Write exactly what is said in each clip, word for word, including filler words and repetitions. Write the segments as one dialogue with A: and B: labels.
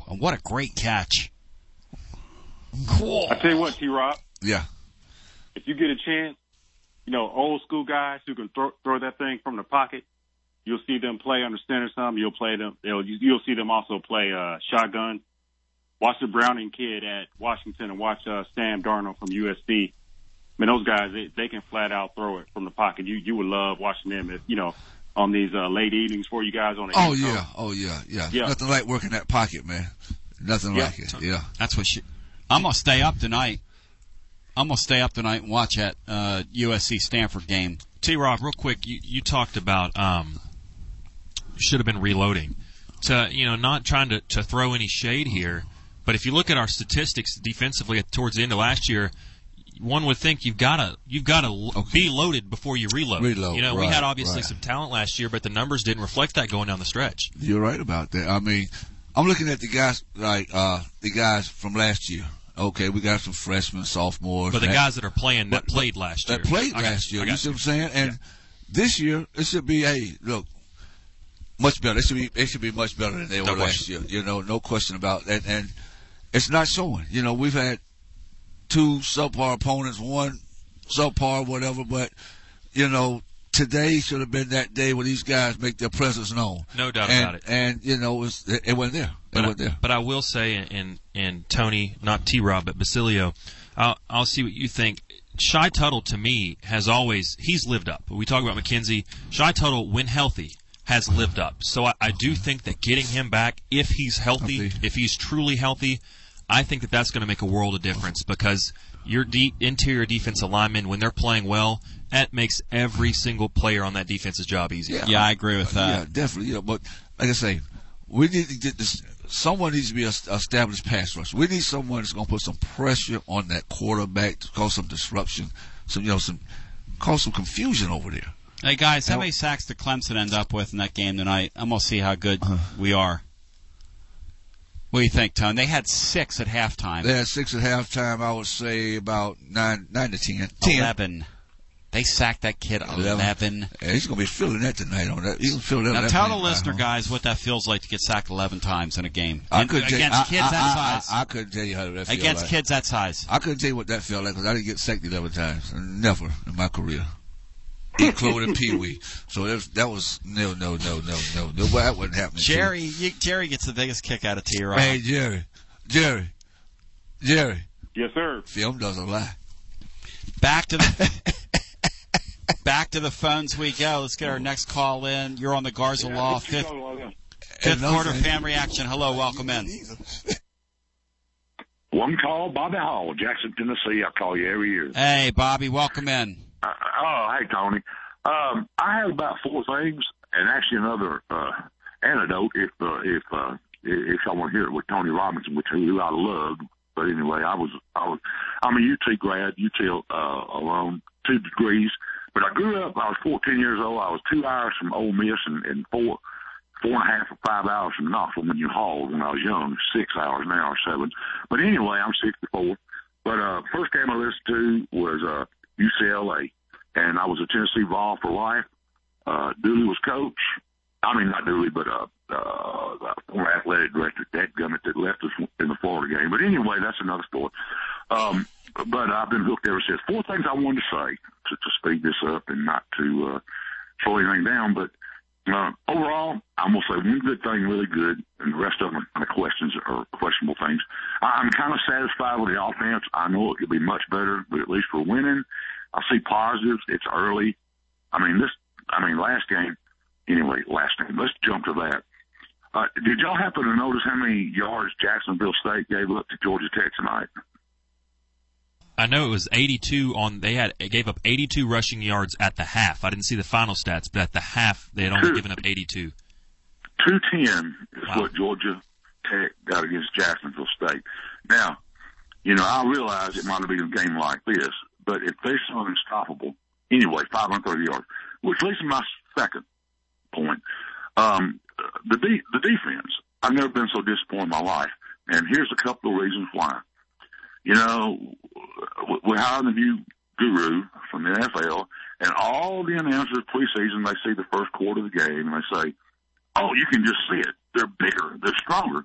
A: What a great catch. Cool.
B: I tell you what, T-Rob.
C: Yeah.
B: If you get a chance, you know, old school guys who can throw, throw that thing from the pocket, you'll see them play under center some. You'll play them. You'll, you'll see them also play uh, shotgun. Watch the Browning kid at Washington and watch uh, Sam Darnold from U S C. I mean, those guys, they, they can flat out throw it from the pocket. You you would love watching them, if, you know, on these uh, late evenings for you guys on the
C: Oh,
B: East
C: yeah.
B: Coast.
C: Oh, yeah. Yeah.
B: Yeah.
C: Nothing like working that pocket, man. Nothing
B: Yeah.
C: like it. Yeah.
A: That's what she, I'm going to stay up tonight. I'm going to stay up tonight and watch that uh, U S C Stanford game.
D: T-Rob, real quick, you, you talked about um, should have been reloading. To, you know, not trying to, to throw any shade here, but if you look at our statistics defensively towards the end of last year, one would think you've got to you've got to
C: Okay.
D: be loaded before you reload.
C: Reload,
D: You know, we
C: right,
D: had obviously
C: right.
D: some talent last year, but the numbers didn't reflect that going down the stretch.
C: You're right about that. I mean, I'm looking at the guys like uh, the guys from last year. Okay, we got some freshmen, sophomores.
D: But the
C: that,
D: guys that are playing that
C: but-
D: played last year.
C: that played
D: I got
C: last
D: you,
C: year.
D: I
C: You
D: got
C: see what I'm saying? And this year, it should be, hey, look, much better. It should be, it should be much better than they
D: No
C: were last
D: question.
C: year. You know, no question about that. And it's not showing. You know, we've had two subpar opponents, one subpar, whatever, but, you know, today should have been that day when these guys make their presence known.
D: No doubt
C: and,
D: about it.
C: And, you know, it, was, it, it wasn't there. It
D: But
C: wasn't
D: I,
C: there.
D: but I will say, and and Tony, not T-Rob, but Basilio, I'll, I'll see what you think. Shy Tuttle, to me, has always, he's lived up. We talk about McKenzie. Shy Tuttle, when healthy, has lived up. So I, I do think that getting him back, if he's healthy,
C: Healthy.
D: if he's truly healthy, I think that that's going to make a world of difference because your deep interior defensive linemen, when they're playing well, that makes every single player on that defense's job easier.
A: Yeah, I agree with that.
C: Yeah, definitely. Yeah, but like I say, we need to get this. Someone needs to be a established pass rush. We need someone that's going to put some pressure on that quarterback to cause some disruption, some you know, some cause some confusion over there.
A: Hey, guys, how
C: Now-
A: many sacks did Clemson end up with in that game tonight? I'm going to see how good we are. What do you think, Tone? They had six at halftime.
C: They had six at halftime. I would say about nine, nine to ten. ten.
A: Eleven. They sacked that kid eleven.
C: Yeah, he's going to be feeling that tonight on that. He's going to feel that.
A: Now
C: that
A: tell the
C: night,
A: listener,
C: huh?
A: guys, what that feels like to get sacked eleven times in a game.
C: I
A: And
C: couldn't tell you-
A: against
C: I-
A: kids
C: I,
A: that
C: I,
A: size.
C: I, I couldn't tell you how that felt
A: against
C: like.
A: kids that size.
C: I couldn't tell you what that felt like because I didn't get sacked eleven times. Never in my career. Including Pee Wee. So that was, that was no, no, no, no, no, no. Well, that wasn't happening.
A: Jerry, you, Jerry gets the biggest kick out of T-Rob.
C: Hey, Jerry. Jerry. Jerry.
B: Yes, sir.
C: Film doesn't lie.
A: Back to the back to the phones we go. Let's get our next call in. You're on the Garza Law fifth, fifth quarter fan reaction. Hello, welcome in.
E: One call, Bobby Hall, Jackson, Tennessee. I call you every year.
A: Hey, Bobby, welcome in.
E: Uh, oh, hey, Tony. Um, I have about four things, and actually another uh, anecdote if uh, if uh, if y'all want to hear it with Tony Robinson, which who I love. But anyway, I was I was I'm a U T grad, U T uh, alone, two degrees. But I grew up. I was fourteen years old. I was two hours from Ole Miss and, and four four and a half or five hours from Knoxville, New Hall when I was young. Six hours now or seven. But anyway, I'm sixty-four. But uh, first game I listened to was uh, U C L A, and I was a Tennessee Vol for life. Uh, Dooley was coach. I mean, not Dooley, but uh, uh, former athletic director, Dad Gummit, that left us in the Florida game. But anyway, that's another story. Um, but I've been hooked ever since. Four things I wanted to say to, to speed this up and not to uh, slow anything down. But uh, overall, I'm going to say one good thing really good, and the rest of them are kind of questions or questionable things. I, I'm kind of satisfied with the offense. I know it could be much better, but at least we're winning. I see positives. It's early. I mean, this. I mean, last game. Anyway, last game. Let's jump to that. Uh, did y'all happen to notice how many yards Jacksonville State gave up to Georgia Tech tonight?
D: I know it was eighty-two on. They had it gave up eighty-two rushing yards at the half. I didn't see the final stats, but at the half they had only
E: Two.
D: given up eighty-two.
E: two ten is
D: Wow.
E: what Georgia Tech got against Jacksonville State. Now, you know, I realize it might have been a game like this, but if they're so unstoppable, anyway, five hundred thirty yards, which leads to my second point. Um, the de- the defense. I've never been so disappointed in my life, and here's a couple of reasons why. You know, we hired a new guru from the N F L, and all the announcers preseason, they see the first quarter of the game, and they say, oh, you can just see it. They're bigger. They're stronger.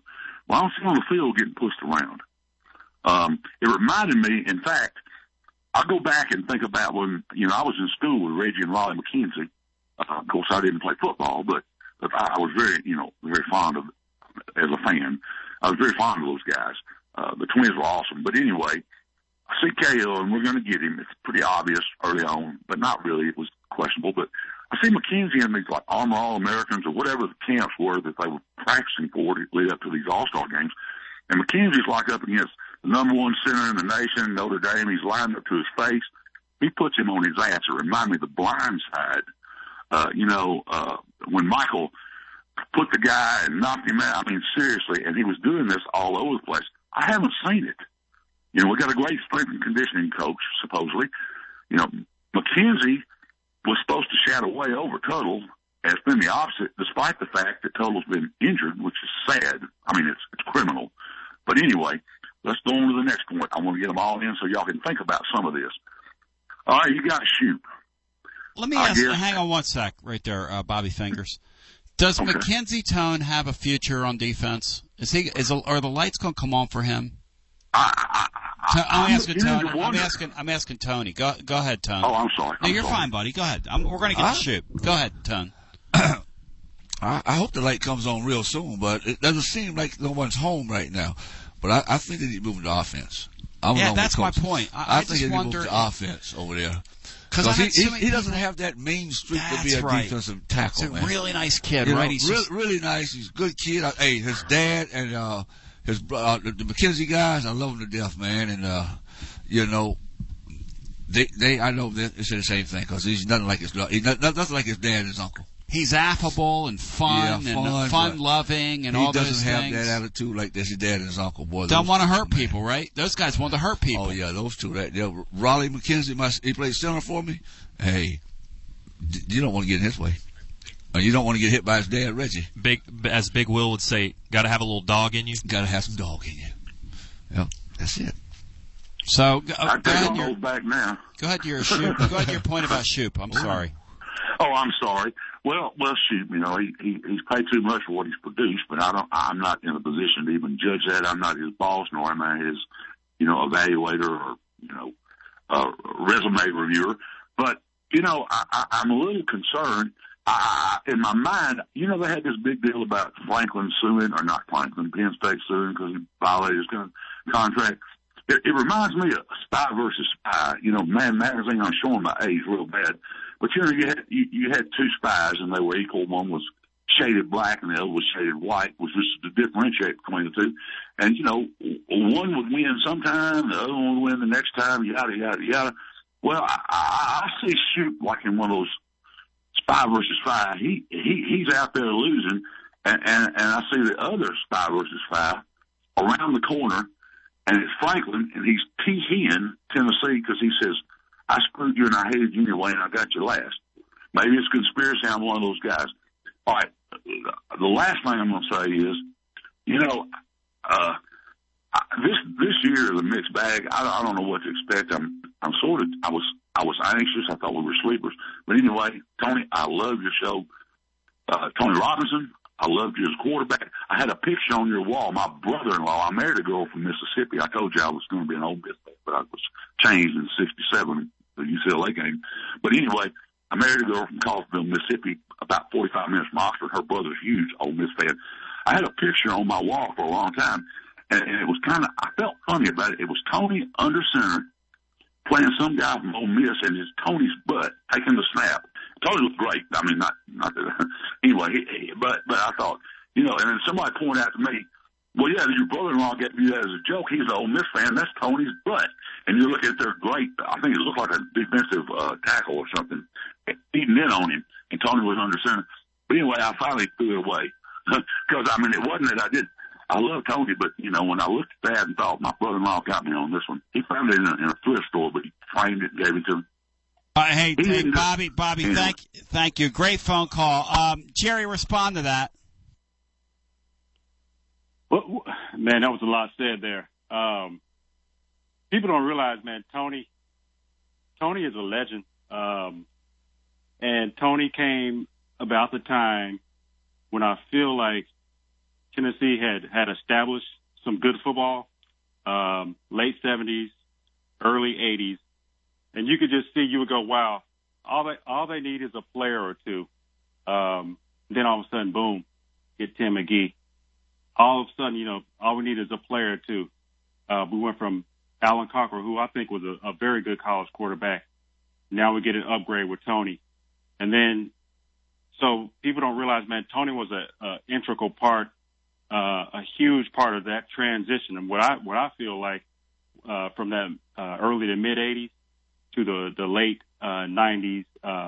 E: Well, I don't see him on the field getting pushed around. Um, it reminded me, in fact, I'll go back and think about when, you know, I was in school with Reggie and Raleigh McKenzie. Uh, of course, I didn't play football, but, but I was very, you know, very fond of, as a fan, I was very fond of those guys. Uh, the twins were awesome. But anyway, I see K O, and we're going to get him. It's pretty obvious early on, but not really. It was questionable. But I see McKenzie in these, like, Armor All-Americans or whatever the camps were that they were practicing for to lead up to these All-Star games. And McKenzie's like up against the number one center in the nation, Notre Dame. He's lined up to his face. He puts him on his ass. It reminded me of The Blind Side. Uh, you know, uh, when Michael put the guy and knocked him out. I mean, seriously, and he was doing this all over the place. I haven't seen it. You know, we got a great strength and conditioning coach, supposedly. You know, McKenzie was supposed to shadow way over Tuttle. It's been the opposite, despite the fact that Tuttle's been injured, which is sad. I mean, it's it's criminal. But anyway, let's go on to the next point. I want to get them all in so y'all can think about some of this. All right, you got to shoot.
A: Let me ask, hang on one sec right there, uh, Bobby Fingers. Does okay. Mackenzie Tone have a future on defense? Is he? Is are the lights going to come on for him?
E: I, I, I,
A: I'm asking Tony. I'm asking. I'm asking Tony. Go, go ahead, Tony.
E: Oh, I'm sorry.
A: No,
E: I'm
A: you're
E: sorry.
A: fine, buddy. Go ahead. I'm, we're going to get to shoot. Go ahead, Tony.
C: I, I hope the light comes on real soon, but it doesn't seem like no one's home right now. But I, I think they need to move to offense. I'm
A: yeah, that's my point. I, I,
C: I think they need to move to offense over there. Because he, he, he doesn't have that mean streak to be a
A: right.
C: defensive tackle.
A: He's a
C: man.
A: really nice kid,
C: you
A: right?
C: Know,
A: He's
C: really,
A: just...
C: really nice. He's a good kid. I, hey, his dad and uh, his uh, the, the McKenzie guys, I love them to death, man. And uh, you know, they they I know they say the same thing because he's nothing like his he's not, nothing like his dad and his uncle.
A: He's affable and fun,
C: yeah, fun
A: and fun-loving and all those things.
C: He doesn't have that attitude like this. His dad and his uncle, boy.
A: Don't want to hurt man. people, right? Those guys want to hurt people.
C: Oh yeah, those two. That yeah, Raleigh McKenzie, my, he played center for me. Hey. You don't want to get in his way. Or you don't want to get hit by his dad, Reggie.
D: Big, as Big Will would say, got to have a little dog in you.
C: Got to have some dog in you. Yep, that's it.
A: So go,
E: I
A: go ahead.
E: Your, back now.
A: Go ahead to your shoot. Go ahead to your point about Shoop. I'm sorry.
E: Oh, I'm sorry. Well, well, shoot. You know, he, he he's paid too much for what he's produced, but I don't. I'm not in a position to even judge that. I'm not his boss, nor am I his, you know, evaluator or you know, uh, resume reviewer. But you know, I, I, I'm a little concerned. I, in my mind, you know, they had this big deal about Franklin suing, or not Franklin, Penn State suing because he violated his con- contract. It, it reminds me of Spy versus Spy. You know, Man Magazine, I'm showing my age real bad. But, you know, you had, you, you had two spies, and they were equal. One was shaded black, and the other was shaded white, which was to differentiate between the two. And, you know, one would win sometime, the other one would win the next time, yada, yada, yada. Well, I, I, I see Shoop like in one of those Spy versus Spy. He, he, he's out there losing, and, and, and I see the other Spy versus Spy around the corner, and it's Franklin, and he's T-Hen, Tennessee, because he says, I screwed you and I hated you anyway, and I got you last. Maybe it's conspiracy. I'm one of those guys. All right. The last thing I'm going to say is, you know, uh, this this year the mixed bag. I, I don't know what to expect. I'm I'm sort of I was I was anxious. I thought we were sleepers. But anyway, Tony, I love your show. Uh, Tony Robinson, I loved you as quarterback. I had a picture on your wall. My brother-in-law. I married a girl from Mississippi. I told you I was going to be an Ole Miss fan, but I was changed in sixty-seven, the U C L A game. But anyway, I married a girl from Coffeyville, Mississippi, about forty-five minutes from Oxford. Her brother's a huge Ole Miss fan. I had a picture on my wall for a long time, and, and it was kind of, I felt funny about it. It was Tony under center playing some guy from Ole Miss, and it's Tony's butt taking the snap. Tony was great. I mean, not, not that, anyway, he, he, but, but I thought, you know, and then somebody pointed out to me, well, yeah, your brother-in-law gave you that as a joke. He's an Ole Miss fan. That's Tony's butt. And you look at their great, I think it looked like a defensive uh, tackle or something, eating in on him, and Tony was under center. But anyway, I finally threw it away. Because, I mean, it wasn't that I did. I love Tony, but, you know, when I looked at that and thought my brother-in-law got me on this one, he found it in a, in a thrift store, but he framed it and gave it to me.
A: Uh, hey, hey Bobby, Bobby, yeah. thank, thank you. Great phone call. Um, Jerry, respond to that.
B: Well, man, that was a lot said there. Um, people don't realize, man, Tony, Tony is a legend. Um, and Tony came about the time when I feel like Tennessee had, had established some good football, um, late seventies, early eighties. And you could just see, you would go, wow, all they, all they need is a player or two. Um, then all of a sudden, boom, get Tim McGee. All of a sudden, you know, all we need is a player or two. Uh, we went from Alan Cocker, who I think was a, a very good college quarterback. Now we get an upgrade with Tony. And then, so people don't realize, man, Tony was a, a integral part, uh, a huge part of that transition. And what I, what I feel like, uh, from that, uh, early to mid eighties to the, the late, uh, nineties, uh,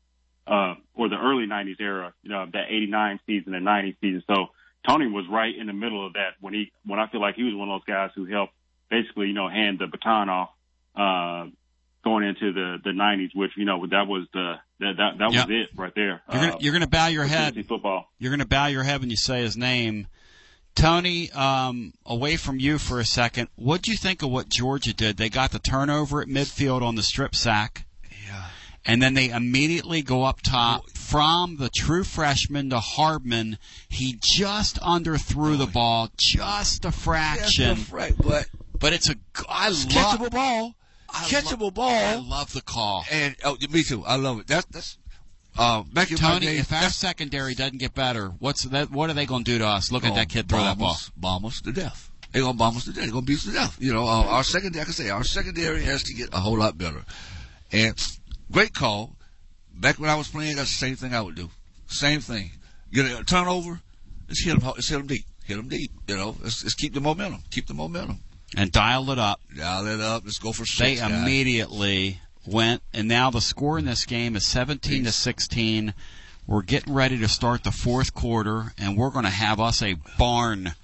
B: uh, or the early nineties era, you know, that eighty-nine season and ninety season. So Tony was right in the middle of that when he, when I feel like he was one of those guys who helped basically, you know, hand the baton off, uh, going into the, the nineties, which, you know, that was the, that, that, that
A: yep.
B: was it right there.
A: You're gonna,
B: uh,
A: you're gonna bow your head.
B: Football.
A: You're gonna bow your head when you say his name. Tony, um, away from you for a second. What do you think of what Georgia did? They got the turnover at midfield on the strip sack.
C: Yeah.
A: And then they immediately go up top from the true freshman to Hardman. He just underthrew the ball, just a fraction.
C: Yes, right, but
A: but it's a I love
C: catchable ball.
A: I
C: Catchable
A: lo-
C: ball.
A: I love the call.
C: And oh, me too. I love it. That's that's uh, back in my
A: Tony,
C: day,
A: if our
C: that's-
A: secondary doesn't get better, what's that? What are they going to do to us? Look at
C: Oh,
A: that kid throw
C: bomb
A: that ball.
C: us- Bomb us to death. They're going to bomb us to death. They're going to beat us to death. You know, uh, our secondary, like I say, our secondary has to get a whole lot better. And great call. Back when I was playing, that's the same thing I would do. Same thing. Get a turnover, let's hit them, let's hit them deep. Hit them deep, you know. Let's, let's keep the momentum. Keep the momentum.
A: And dial it up.
C: Dial it up. Let's go for six.
A: They
C: guys.
A: immediately went, and now the score in this game is seventeen to sixteen. We're getting ready to start the fourth quarter, and we're going to have us a barn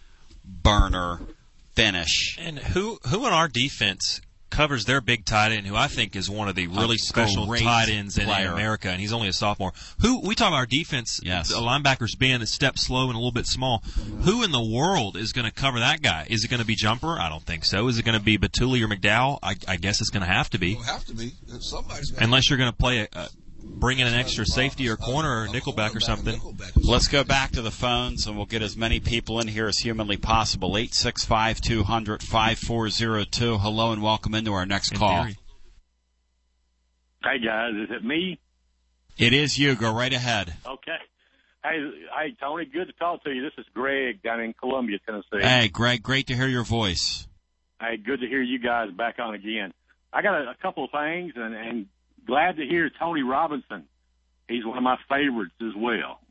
A: burner finish.
D: And who who in our defense covers their big tight end, who I think is one of the really
A: A
D: special
A: great
D: tight ends in, in
A: player.
D: America, and he's only a sophomore. Who we talk about our defense,
A: Yes.
D: the linebackers being a step slow and a little bit small. Who in the world is going to cover that guy? Is it going to be Jumper? I don't think so. Is it going to be Batuli or McDowell? I, I guess it's going to have to be,
C: It'll have to be. Somebody's got
D: unless you're going to play a, a bring in an extra safety or corner or nickelback or something.
A: Let's go back to the phones, and we'll get as many people in here as humanly possible. eight six five, two hundred, five four zero two. Hello and welcome into our next
D: In
A: call.
D: theory.
F: Hey guys, is it me?
A: It is you. Go right ahead.
F: Okay. Hey, hey Tony, good to talk to you. This is Greg down in Columbia, Tennessee.
A: Hey, Greg, great to hear your voice.
F: Hey, good to hear you guys back on again. I got a, a couple of things, and, and glad to hear Tony Robinson. He's one of my favorites as well.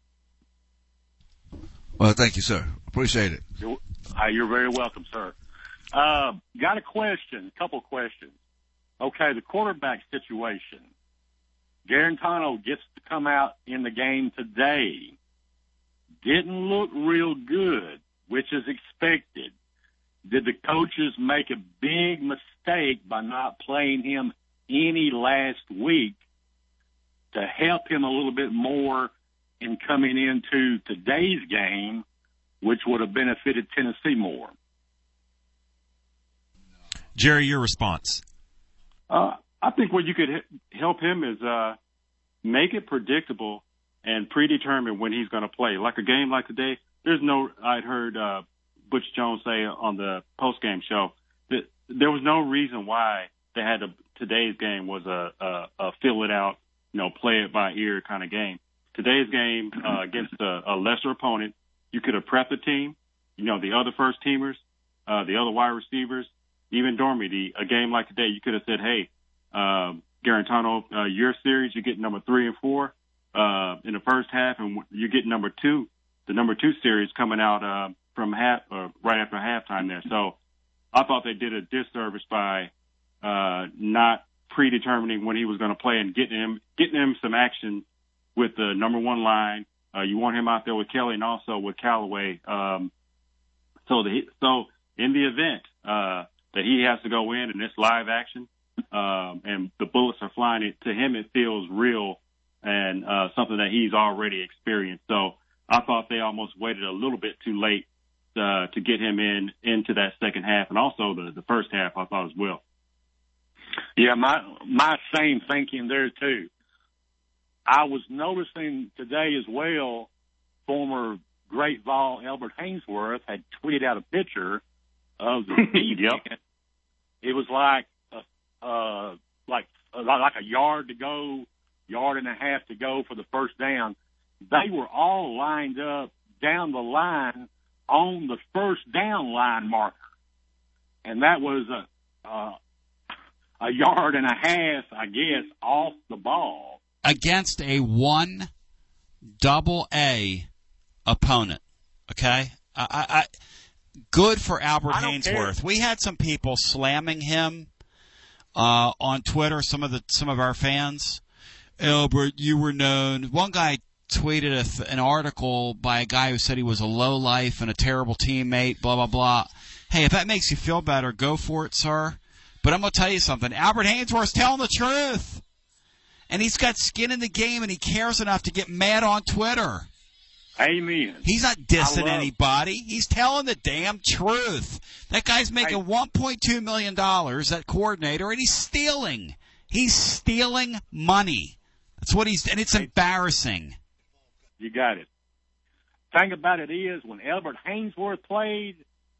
C: Well, thank you, sir. Appreciate it.
F: You're, uh, you're very welcome, sir. Uh, got a question, a couple questions. Okay, the quarterback situation. Garantano gets to come out in the game today. Didn't look real good, which is expected. Did the coaches make a big mistake by not playing him any last week to help him a little bit more in coming into today's game, which would have benefited Tennessee more?
D: Jerry, your response.
B: Uh, I think what you could h- help him is uh, make it predictable and predetermine when he's going to play. Like a game like today, there's no. I'd heard uh, Butch Jones say on the post-game show that there was no reason why they had to. Today's game was a, a, a fill it out, you know, play it by ear kind of game. Today's game uh, against a, a lesser opponent, you could have prepped the team, you know, the other first teamers, uh, the other wide receivers. Even Dormy, the, a game like today, you could have said, hey, uh, Garantano, uh, your series, you get number three and four uh, in the first half, and you get number two, the number two series coming out uh, from half, uh, right after halftime there. So I thought they did a disservice by uh, not predetermining when he was going to play and getting him, getting him some action with the number one line. Uh, you want him out there with Kelly and also with Callaway. Um, so the, so in the event, uh, that he has to go in and it's live action, um, and the bullets are flying, it, to him it feels real and uh, something that he's already experienced. So I thought they almost waited a little bit too late uh, to get him in into that second half, and also the, the first half I thought as well.
F: Yeah, my my same thinking there too. I was noticing today as well, former great Vol Albert Hainsworth had tweeted out a picture of the defense.
B: Yep.
F: It was like uh, uh, like uh, like a yard to go, yard and a half to go for the first down. They were all lined up down the line on the first down line marker, and that was a uh, a yard and a half, I guess, off the ball
A: against a one double A opponent. Okay, I, I, I good for Albert
F: I don't
A: Hainsworth.
F: care.
A: We had some people slamming him uh, on Twitter. Some of the some of our fans. Albert, you were known. One guy tweeted a th- an article by a guy who said he was a lowlife and a terrible teammate. Blah blah blah. Hey, if that makes you feel better, go for it, sir. But I'm gonna tell you something. Albert Hainsworth's telling the truth, and he's got skin in the game, and he cares enough to get mad on Twitter.
F: Amen.
A: He's not dissing
F: I love-
A: anybody. He's telling the damn truth. That guy's making
F: Hey.
A: one point two million dollars, that coordinator, and he's stealing. He's stealing money. That's what he's, and it's embarrassing.
F: You got it. Thing about it is, when Albert Hainsworth played,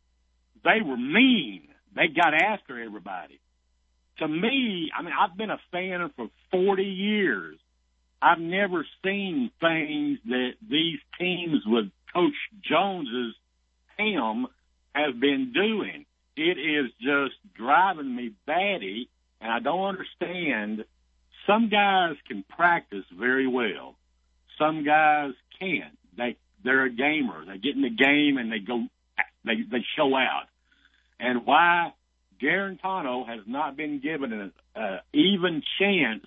F: they were mean. They got after everybody. To me, I mean, I've been a fan for forty years. I've never seen things that these teams with Coach Jones's helm have been doing. It is just driving me batty, and I don't understand. Some guys can practice very well. Some guys can't. They they're a gamer. They get in the game and they go. They they show out. And why Garantano has not been given an uh, even chance.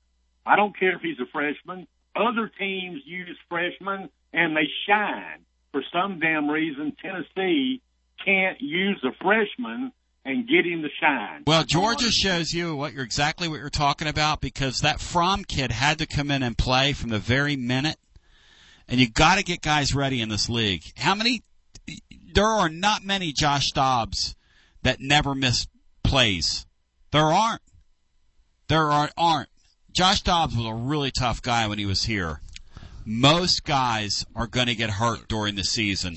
F: I don't care if he's a freshman. Other teams use freshmen and they shine. For some damn reason, Tennessee can't use a freshman and get him to shine.
A: Well, Georgia shows you what you're exactly what you're talking about, because that Fromm kid had to come in and play from the very minute. And you got to get guys ready in this league. How many? There are not many Josh Dobbs that never miss plays. There aren't. There are, aren't. Josh Dobbs was a really tough guy when he was here. Most guys are going to get hurt during the season.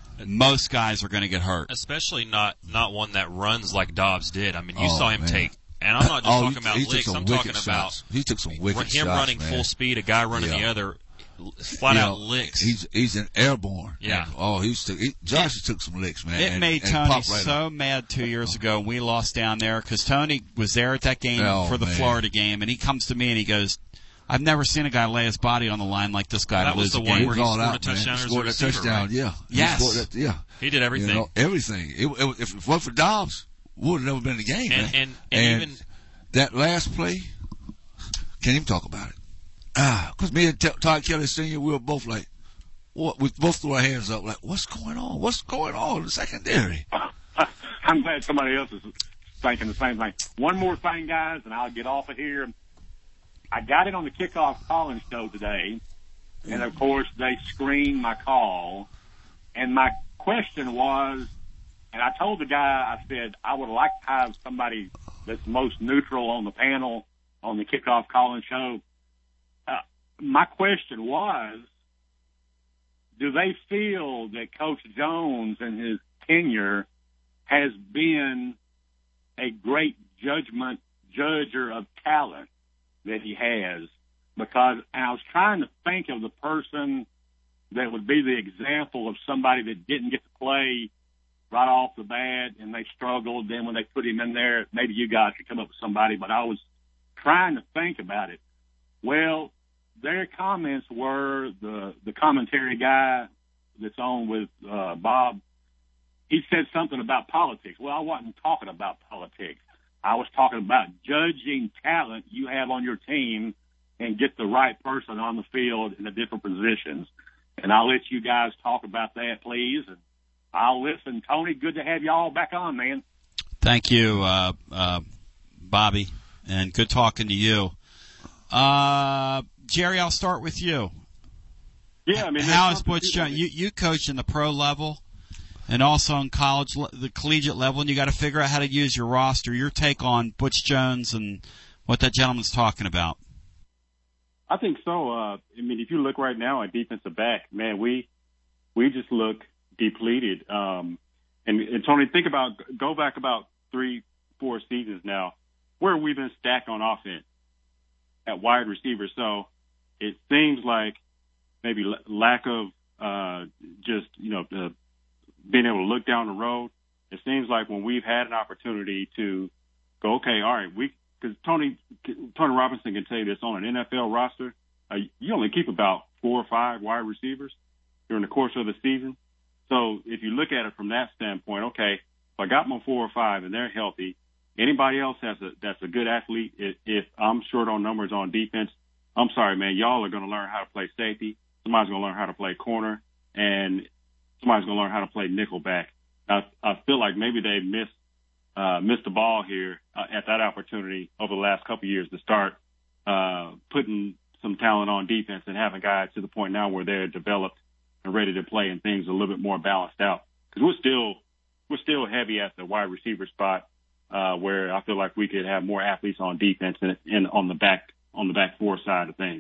A: Most guys are going to get hurt.
D: Especially not not one that runs like Dobbs did. I mean, you
C: Oh,
D: saw him
C: man.
D: take, and I'm not just
C: Oh,
D: talking
C: he-
D: about
C: he took
D: licks.
C: some
D: I'm
C: wicked
D: talking about
C: shots. He took some wicked
D: him
C: shots,
D: running
C: man.
D: full speed, a guy running
C: Yeah.
D: the other, flat
C: You
D: out
C: know,
D: licks.
C: He's he's an airborne.
D: Yeah.
C: And, oh, he's took, he, Josh took some licks, man.
A: It
C: and,
A: made
C: and
A: Tony
C: popped right
A: so
C: up.
A: mad two years ago when we lost down there, because Tony was there at that game
C: Oh,
A: for the
C: man.
A: Florida game, and he comes to me and he goes, I've never seen a guy lay his body on the line like this guy
D: That
A: to
D: was
A: lose
D: the
A: a
D: one
A: game.
D: where
C: He
D: he
C: was all
D: scored a
C: out, man.
D: touchdown as a
C: Scored a
D: receiver,
C: touchdown,
D: right?
C: yeah. He
A: Yes.
C: scored that, yeah.
D: He did everything.
C: You know, everything. It, it, if it wasn't for Dobbs, we would have never been in the game,
D: and,
C: man.
D: and, and, even
C: that last play, can't even talk about it. Ah, because me and T- Todd Kelly Senior, we were both like, what? We both threw our hands up, like, what's going on? What's going on in the secondary?
F: I'm glad somebody else is thinking the same thing. One more thing, guys, and I'll get off of here. I got it on the kickoff calling show today, and of course they screened my call. And my question was, and I told the guy, I said, I would like to have somebody that's most neutral on the panel on the kickoff calling show. Uh, my question was, do they feel that Coach Jones and his tenure has been a great judgment judger of talent that he has? Because I was trying to think of the person that would be the example of somebody that didn't get to play right off the bat and they struggled. Then when they put him in there, maybe you guys could come up with somebody, but I was trying to think about it. Well, their comments were the, the commentary guy that's on with uh, Bob. He said something about politics. Well, I wasn't talking about politics. I was talking about judging talent you have on your team and get the right person on the field in the different positions. And I'll let you guys talk about that, please. And I'll listen. Tony, good to have you all back on, man.
A: Thank you, uh, uh, Bobby, and good talking to you. Uh, Jerry, I'll start with you.
B: Yeah, I mean,
A: how
B: there's
A: is Butch
B: something to
A: Jones? You you coach in the pro level, and also in college, le- the collegiate level, and you got to figure out how to use your roster. Your take on Butch Jones and what that gentleman's talking about?
B: I think so. Uh, I mean, if you look right now at defensive back, man, we we just look depleted. Um, and, and Tony, think about, go back about three, four seasons now, where we've been stacked on offense at wide receiver. So it seems like maybe l- lack of uh, just, you know, the, being able to look down the road. It seems like when we've had an opportunity to go, okay, all right, we, because Tony, Tony Robinson can tell you this, on an N F L roster, uh, you only keep about four or five wide receivers during the course of the season. So if you look at it from that standpoint, okay, if I got my four or five and they're healthy, anybody else has a, that's a good athlete, if, if I'm short on numbers on defense, I'm sorry, man, y'all are going to learn how to play safety. Somebody's going to learn how to play corner, and somebody's going to learn how to play nickel back. I, I feel like maybe they missed uh, missed the ball here uh, at that opportunity over the last couple of years to start uh, putting some talent on defense and having guys to the point now where they're developed and ready to play and things a little bit more balanced out. Because we're still we're still heavy at the wide receiver spot, uh, where I feel like we could have more athletes on defense and, and on the back on the back four side of things.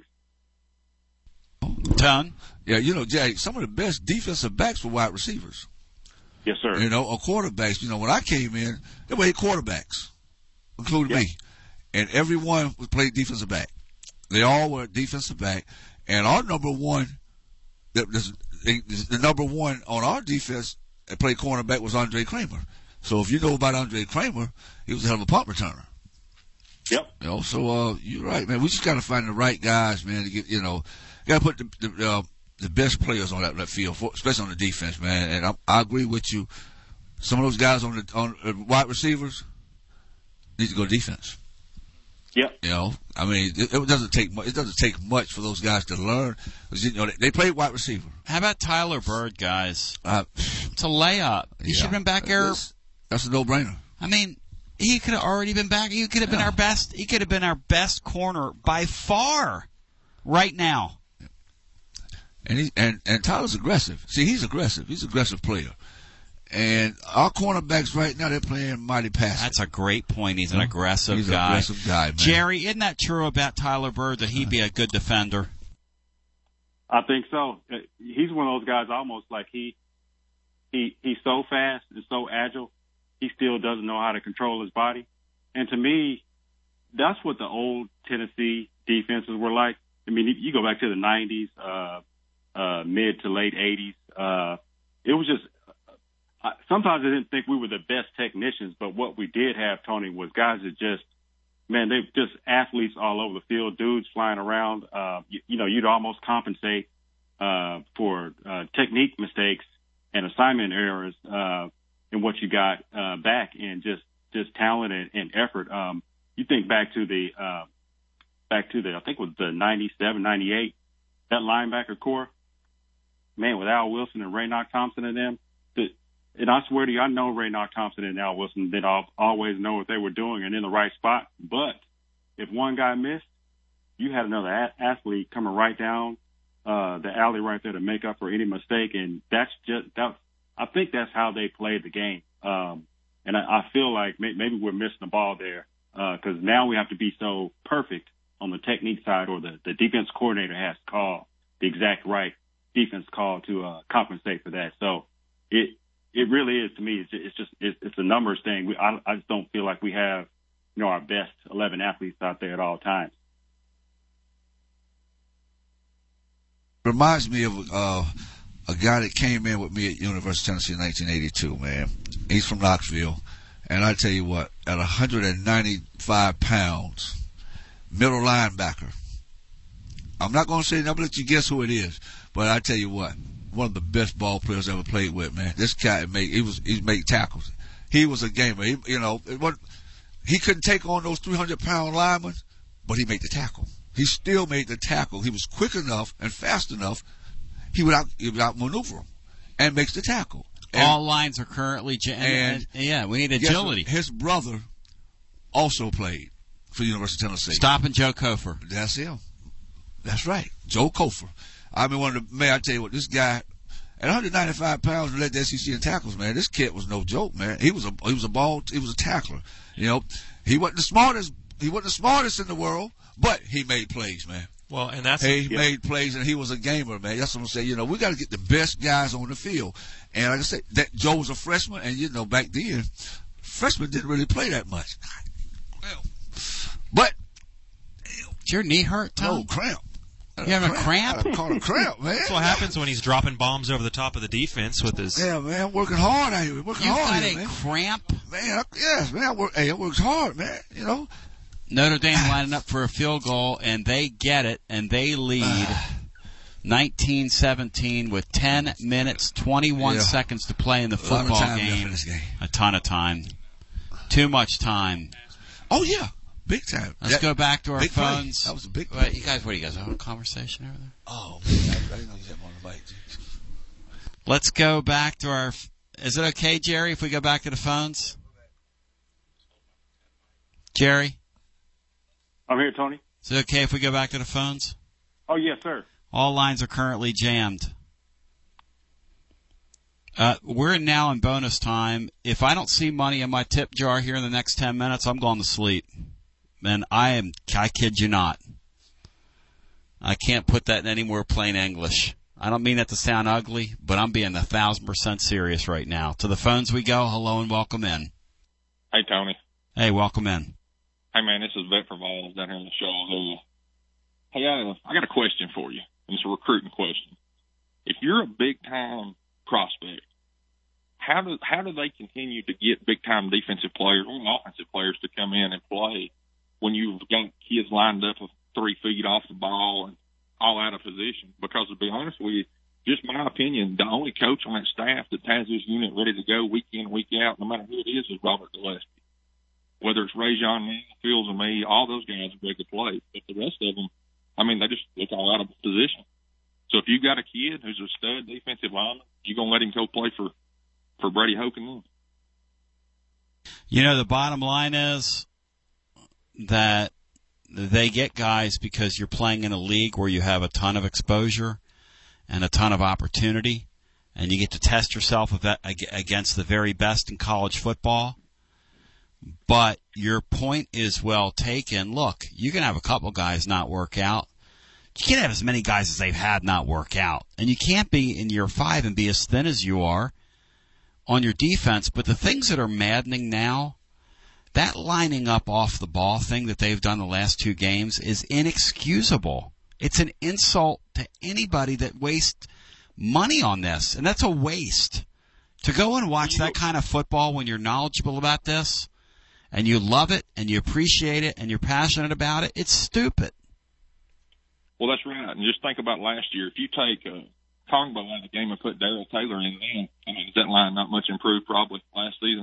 A: Ton?
C: Yeah, you know, Jay, some of the best defensive backs were wide receivers.
B: Yes, sir.
C: You know, or quarterbacks. You know, when I came in, there were eight quarterbacks, including
B: Yep.
C: me. And everyone was played defensive back. They all were defensive back. And our number one, the, the, the number one on our defense that played cornerback was Andre Kramer. So if you know about Andre Kramer, he was a hell of a punt returner.
B: Yep.
C: You know, so uh, you're right, man. We just got to find the right guys, man, to get, you know, got to put the, the, uh, the best players on that, that field, for, especially on the defense, man. And I, I agree with you. Some of those guys on the on uh, wide receivers need to go to defense.
B: Yep.
C: You know, I mean, it, it doesn't take much. It doesn't take much for those guys to learn. You know, they, they played wide receiver.
A: How about Tyler Bird, guys?
C: Uh,
A: It's a layup. He
C: yeah.
A: should have been back there.
C: That's, that's a no-brainer.
A: I mean, he could have already been back. He could have been
C: Yeah.
A: our best. He could have been our best corner by far right now.
C: And he and and Tyler's aggressive. See, he's aggressive. He's an aggressive player. And our cornerbacks right now, they're playing mighty passive.
A: That's a great point. He's an aggressive
C: He's
A: guy.
C: an aggressive guy, man.
A: Jerry, isn't that true about Tyler Bird, that he'd be a good defender?
B: I think so. He's one of those guys almost like he he he's so fast and so agile, he still doesn't know how to control his body. And to me, that's what the old Tennessee defenses were like. I mean, you go back to the nineties, uh, uh, mid to late eighties. Uh, it was just, uh, sometimes I didn't think we were the best technicians, but what we did have, Tony, was guys that just, man, they just athletes all over the field, dudes flying around. Uh, you, you know, you'd almost compensate, uh, for, uh, technique mistakes and assignment errors, uh, in what you got, uh, back, and just, just talent and, and effort. Um, you think back to the, uh, back to the, I think it was the ninety-seven, ninety-eight, that linebacker core, man, with Al Wilson and Raynoch Thompson and them, the, and I swear to you, I know Raynoch Thompson and Al Wilson did all, always know what they were doing and in the right spot. But if one guy missed, you had another a- athlete coming right down uh, the alley right there to make up for any mistake. And that's just that. I think that's how they played the game. Um, and I, I feel like may, maybe we're missing the ball there because uh, now we have to be so perfect on the technique side, or the, the defense coordinator has to call the exact right defense call to uh, compensate for that. So it it really is, to me, it's just it's, just, it's, it's a numbers thing. We, I, I just don't feel like we have, you know, our best eleven athletes out there at all times.
C: Reminds me of uh, a guy that came in with me at University of Tennessee in nineteen eighty-two, man. He's from Knoxville. And I tell you what, at one hundred ninety-five pounds, middle linebacker. I'm not going to say, I'm going to let you guess who it is. But I tell you what, one of the best ball players I ever played with, man. This guy, made, he was he made tackles. He was a gamer. He, you know, it wasn't, he couldn't take on those three hundred pound linemen, but he made the tackle. He still made the tackle. He was quick enough and fast enough. He would out, he would outmaneuver him and makes the tackle. And,
A: All lines are currently, and, and, and yeah, we need agility.
C: Yes, his brother also played for the University of Tennessee.
A: Stopping Joe Kofor.
C: That's him. That's right, Joe Kofor. I mean, one of the, man, I tell you what, this guy at one hundred ninety-five pounds and led the S E C in tackles, man. This kid was no joke, man. He was a he was a ball, he was a tackler. You know, he wasn't the smartest. He wasn't the smartest in the world, but he made plays, man.
D: Well, and that's
C: Hey, he
B: Yeah.
C: made plays, and he was a gamer, man. That's what I'm saying. You know, we got to get the best guys on the field. And like I said, that Joe was a freshman, and you know, back then, freshmen didn't really play that much. Well, but
A: Is your knee hurt,
C: no
A: Tom?
C: cramp.
A: You having a cramp?
C: I caught a cramp, man.
D: That's what happens when he's dropping bombs over the top of the defense with his.
C: Yeah, man, working hard out here. Working
A: You
C: hard
A: got
C: here,
A: a
C: man.
A: cramp?
C: Man, I, yes, man. I work. Hey, I works hard, man. You know.
A: Notre Dame lining up for a field goal, and they get it, and they lead nineteen seventeen with ten minutes, twenty-one
C: Yeah.
A: seconds to play in the
C: A lot of
A: football
C: time left
A: game.
C: in this game.
A: A ton of time. Too much time.
C: Oh yeah, big time.
A: Let's
C: That-
A: go back to our
C: big play.
A: phones.
C: That was a big play.
A: Wait, you guys, what do you guys have a conversation over there?
C: Oh man, I, I didn't know you had one on the mic.
A: Let's go back to our. Is it okay, Jerry, if we go back to the phones? Jerry,
B: I'm here, Tony.
A: is it okay if we go back to the phones?
B: Oh, yes, sir.
A: All lines are currently jammed. Uh, we're now in bonus time. If I don't see money in my tip jar here in the next ten minutes, I'm going to sleep. And I am, I kid you not. I can't put that in any more plain English. I don't mean that to sound ugly, but I'm being a thousand percent serious right now. To the phones we go. Hello and welcome in.
G: Hey, Tony.
A: Hey, welcome in.
G: Hey, man, this is Vet for Vols down here in the show area. Hey, I, I got a question for you, and it's a recruiting question. If you're a big-time prospect, how do how do they continue to get big-time defensive players or offensive players to come in and play when you've got kids lined up with three feet off the ball and all out of position? Because to be honest with you, just my opinion, the only coach on that staff that has this unit ready to go week in, week out, no matter who it is, is Robert Gillespie. Whether it's Rajon Mann, Fields, and me, all those guys are ready to play. But the rest of them, I mean, they just look all out of position. So if you got a kid who's a stud defensive lineman, you going to let him go play for, for Brady Hoken?
A: You know, the bottom line is that they get guys because you're playing in a league where you have a ton of exposure and a ton of opportunity, and you get to test yourself against the very best in college football. But your point is well taken. Look, you can have a couple guys not work out. You can't have as many guys as they've had not work out. And you can't be in year five and be as thin as you are on your defense. But the things that are maddening now, that lining up off the ball thing that they've done the last two games is inexcusable. It's an insult to anybody that wastes money on this. And that's a waste. To go and watch that kind of football when you're knowledgeable about this, and you love it, and you appreciate it, and you're passionate about it, it's stupid.
G: Well, that's right. And just think about last year. If you take uh, Kongbo out of the game and put Darrell Taylor in then, I mean, is that line not much improved probably last season?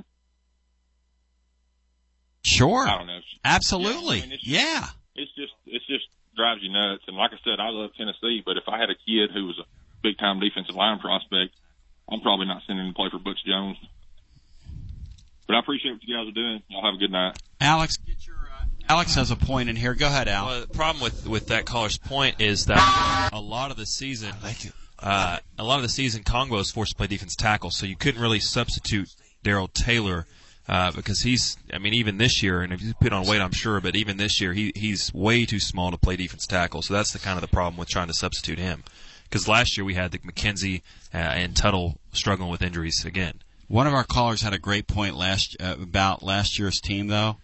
A: Sure.
G: I don't know.
A: Absolutely.
G: Yeah, I mean, it's,
A: yeah.
G: It's just, it's just drives you nuts. And like I said, I love Tennessee, but if I had a kid who was a big-time defensive line prospect, I'm probably not sending him to play for Butch Jones. But I appreciate what you guys are doing. Y'all have a good night.
A: Alex, get your, uh, Alex has a point in here. Go ahead, Al.
D: Well, the problem with, with that caller's point is that a lot of the season,
C: Thank you.
D: uh, a lot of the season, Kongbo was forced to play defense tackle, so you couldn't really substitute Darrell Taylor uh, because he's, I mean, even this year, and if you put on weight, I'm sure, but even this year, he he's way too small to play defense tackle. So that's the kind of the problem with trying to substitute him. Because last year we had the McKenzie uh, and Tuttle struggling with injuries again.
A: One of our callers had a great point last uh, about last year's team, though.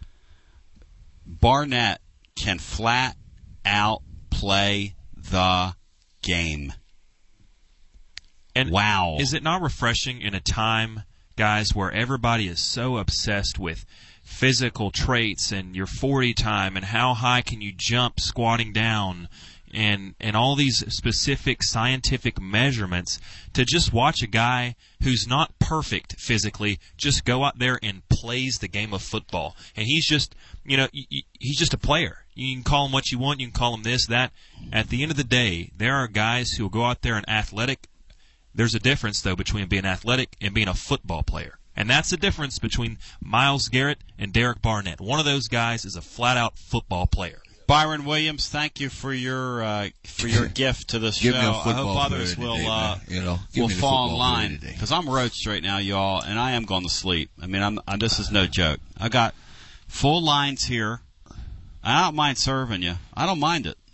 A: Barnett can flat out play the game.
D: And
A: wow.
D: Is it not refreshing in a time, guys, where everybody is so obsessed with physical traits and your forty time and how high can you jump squatting down and and all these specific scientific measurements, to just watch a guy who's not perfect physically just go out there and plays the game of football. And he's just, you know, he's just a player. You can call him what you want. You can call him this, that. At the end of the day, there are guys who will go out there and athletic. There's a difference, though, between being athletic and being a football player. And that's the difference between Myles Garrett and Derek Barnett. One of those guys is a flat-out football player.
A: Byron Williams, thank you for your uh, for your gift to the show.
C: Give me a
A: I
C: football
A: hope others
C: player
A: will
C: today,
A: uh,
C: man. You know, give
A: will
C: me the
A: fall in
C: football
A: line,
C: player today.
A: because I'm roached right now, y'all, and I am going to sleep. I mean, I'm, I, this is no joke. I got full lines here. I don't mind serving you. I don't mind it.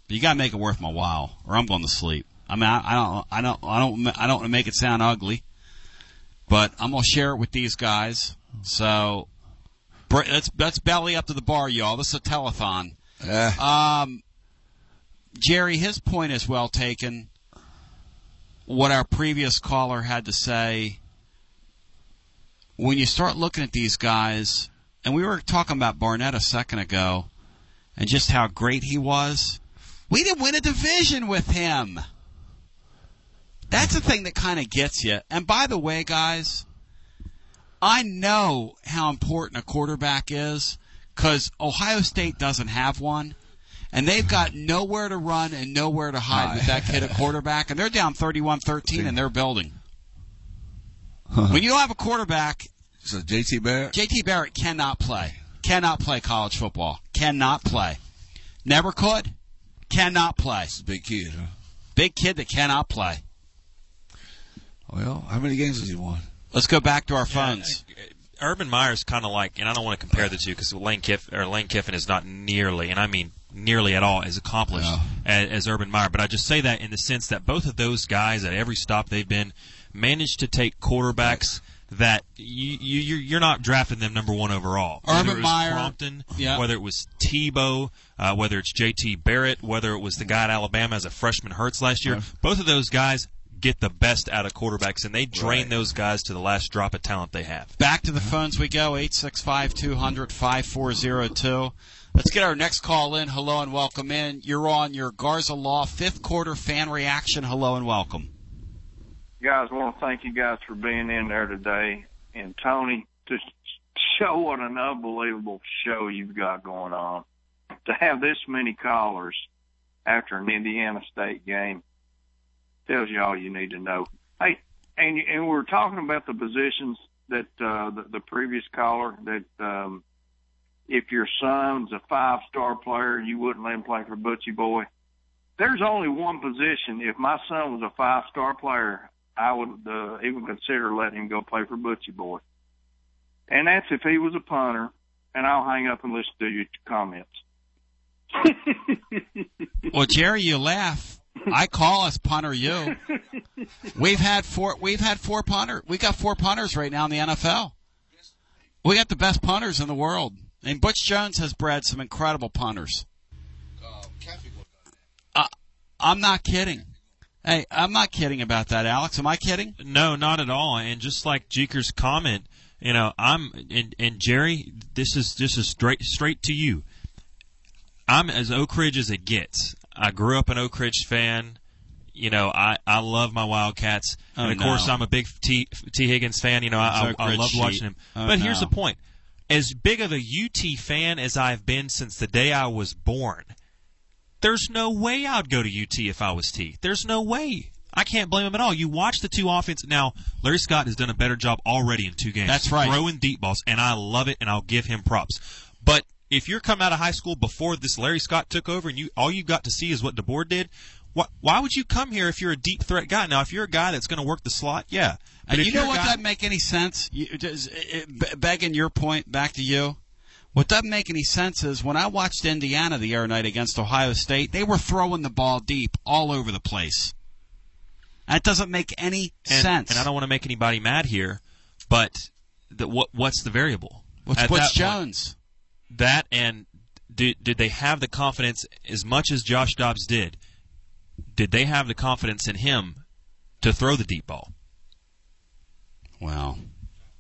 A: You got to make it worth my while, or I'm going to sleep. I mean, I, I don't, I don't, I don't, I don't want to make it sound ugly, but I'm going to share it with these guys. So let's let's belly up to the bar, y'all. This is a telethon.
C: Yeah.
A: Um, Jerry, his point is well taken. What our previous caller had to say. When you start looking at these guys, and we were talking about Barnett a second ago, and just how great he was. We didn't win a division with him. That's the thing that kind of gets you. And by the way, guys, I know how important a quarterback is because Ohio State doesn't have one, and they've got nowhere to run and nowhere to hide with that kid at quarterback, and they're down thirty-one thirteen and they're building. When you don't have a quarterback,
C: so J T Barrett?
A: J T Barrett cannot play. Cannot play college football. Cannot play. Never could. Cannot play.
C: It's a big kid, huh?
A: Big kid that cannot play.
C: Well, how many games has he won?
A: Let's go back to our phones.
D: Yeah, Urban Meyer's kind of like, and I don't want to compare the two because Lane Kiffin or Lane Kiffin is not nearly, and I mean nearly at all, as accomplished
C: no.
D: as, as Urban Meyer. But I just say that in the sense that both of those guys, at every stop they've been, managed to take quarterbacks that you, you you're not drafting them number one overall.
A: Urban
D: whether it was
A: Meyer,
D: Crompton,
A: yeah.
D: whether it was Tebow, uh, whether it's J T Barrett, whether it was the guy at Alabama as a freshman Hurts last year,
C: Right.
D: both of those guys get the best out of quarterbacks, and they drain
C: Right.
D: those guys to the last drop of talent they have.
A: Back to the phones we go, eight six five, two hundred, five four zero two. Let's get our next call in. Hello and welcome in. You're on your Garza Law fifth quarter fan reaction. Hello and welcome.
H: Guys, I want to thank you guys for being in there today. And, Tony, to show what an unbelievable show you've got going on. To have this many callers after an Indiana State game tells you all you need to know. Hey, and, and we're talking about the positions that uh, the, the previous caller, that um, if your son's a five-star player, you wouldn't let him play for Butchie Boy. There's only one position. If my son was a five-star player, I would uh, even consider letting him go play for Butchie Boy. And that's if he was a punter, and I'll hang up and listen to your comments.
A: Well, Jerry, you laugh. I call us punter you. We've had four we've had four punter we got four punters right now in the N F L. We got the best punters in the world. And Butch Jones has bred some incredible punters. Uh, I'm not kidding. Hey, I'm not kidding about that, Alex. Am I kidding?
D: No, not at all. And just like Jeeker's comment, you know, I'm and, and Jerry, this is this is straight straight to you. I'm as Oak Ridge as it gets. I grew up an Oak Ridge fan. You know, I, I love my Wildcats.
A: Oh,
D: and, of
A: no.
D: course, I'm a big T, T. Higgins fan. You know, I, I, I love watching him.
A: Oh,
D: but here's
A: no.
D: the point. As big of a U T fan as I've been since the day I was born, there's no way I'd go to U T if I was T. There's no way. I can't blame him at all. You watch the two offense. Now, Larry Scott has done a better job already in two games.
A: That's right.
D: Throwing deep balls, and I love it, and I'll give him props. But if you're coming out of high school before this Larry Scott took over and you all you got to see is what DeBoer did, why, why would you come here if you're a deep threat guy? Now, if you're a guy that's going to work the slot, yeah. But
A: And
D: if
A: you know
D: you're a
A: what
D: guy-
A: doesn't make any sense? You, does, it, begging your point back to you, what doesn't make any sense is when I watched Indiana the other night against Ohio State, they were throwing the ball deep all over the place. That doesn't make any
D: and,
A: sense.
D: And I don't want to make anybody mad here, but the, what what's the variable?
A: What's
D: At
A: Butch
D: that point,
A: Jones?
D: That and did, did they have the confidence as much as Josh Dobbs did? Did they have the confidence in him to throw the deep ball?
A: Well,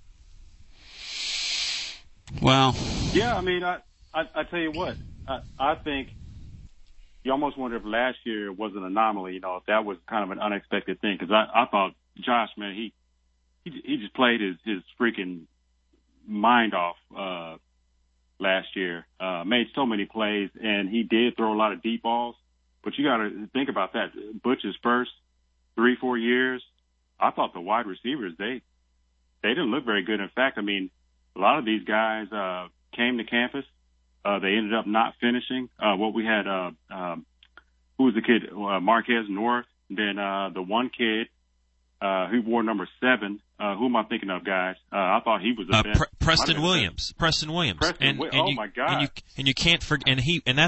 A: well,
B: Yeah, I mean, I, I, I tell you what, I, I think you almost wonder if last year was an anomaly, you know, if that was kind of an unexpected thing. Because I, I thought Josh, man, he, he he just played his, his freaking mind off uh, last year. Uh, made so many plays, and he did throw a lot of deep balls. But you got to think about that. Butch's first three, four years, I thought the wide receivers, they they didn't look very good. In fact, I mean, a lot of these guys uh, came to campus. Uh, they ended up not finishing. Uh, what we had, uh, um, who was the kid? Uh, Marquez North. Then uh, the one kid uh, who wore number seven. Uh, who am I thinking of, guys? Uh, I thought he was the
D: Uh,
B: best.
D: Pre- Preston
B: Might have been the
D: Williams. Preston Williams.
B: Preston
D: and,
B: Wi-
D: and
B: oh,
D: you,
B: my God.
D: And you, and you can't forget. And he and that's a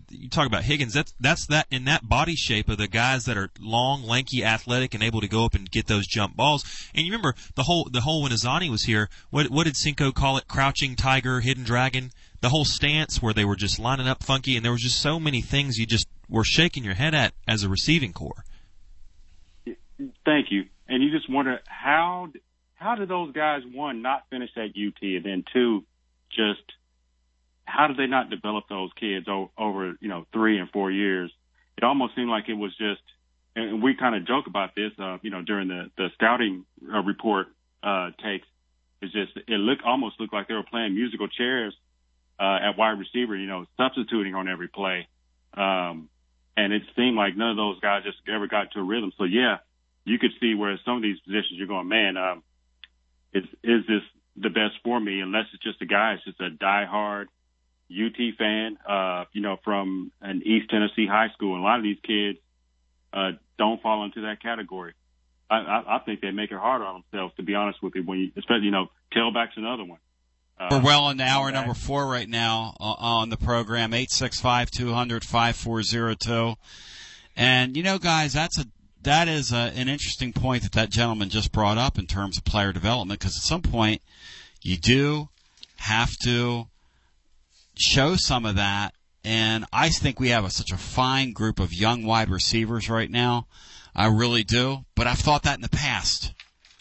D: you talk about Higgins. That's that's that in that body shape of the guys that are long, lanky, athletic, and able to go up and get those jump balls. And you remember the whole the whole when Azani was here. What what did Cinco call it? Crouching tiger, hidden dragon. The whole stance where they were just lining up funky, and there was just so many things you just were shaking your head at as a receiving core.
B: Thank you. And you just wonder how how did those guys, one, not finish at U T, and then two, just how did they not develop those kids o- over you know three and four years? It almost seemed like it was just, and we kind of joke about this, uh, you know, during the the scouting uh, report uh, takes. It's just it looked almost looked like they were playing musical chairs uh, at wide receiver, you know, substituting on every play. Um, and it seemed like none of those guys just ever got to a rhythm. So, yeah, you could see where some of these positions you're going, man, um, is, is this the best for me? Unless it's just a guy, it's just a diehard U T fan, uh, you know, from an East Tennessee high school. And a lot of these kids uh, don't fall into that category. I, I, I think they make it harder on themselves, to be honest with you, when you, especially, you know, tailback's another one. Uh,
A: We're well into hour number four right now uh, on the program, eight six five, two hundred, five four zero two. And, you know, guys, that's a that is a, an interesting point that that gentleman just brought up in terms of player development, because at some point you do have to show some of that. And I think we have a, such a fine group of young wide receivers right now. I really do. But I've thought that in the past.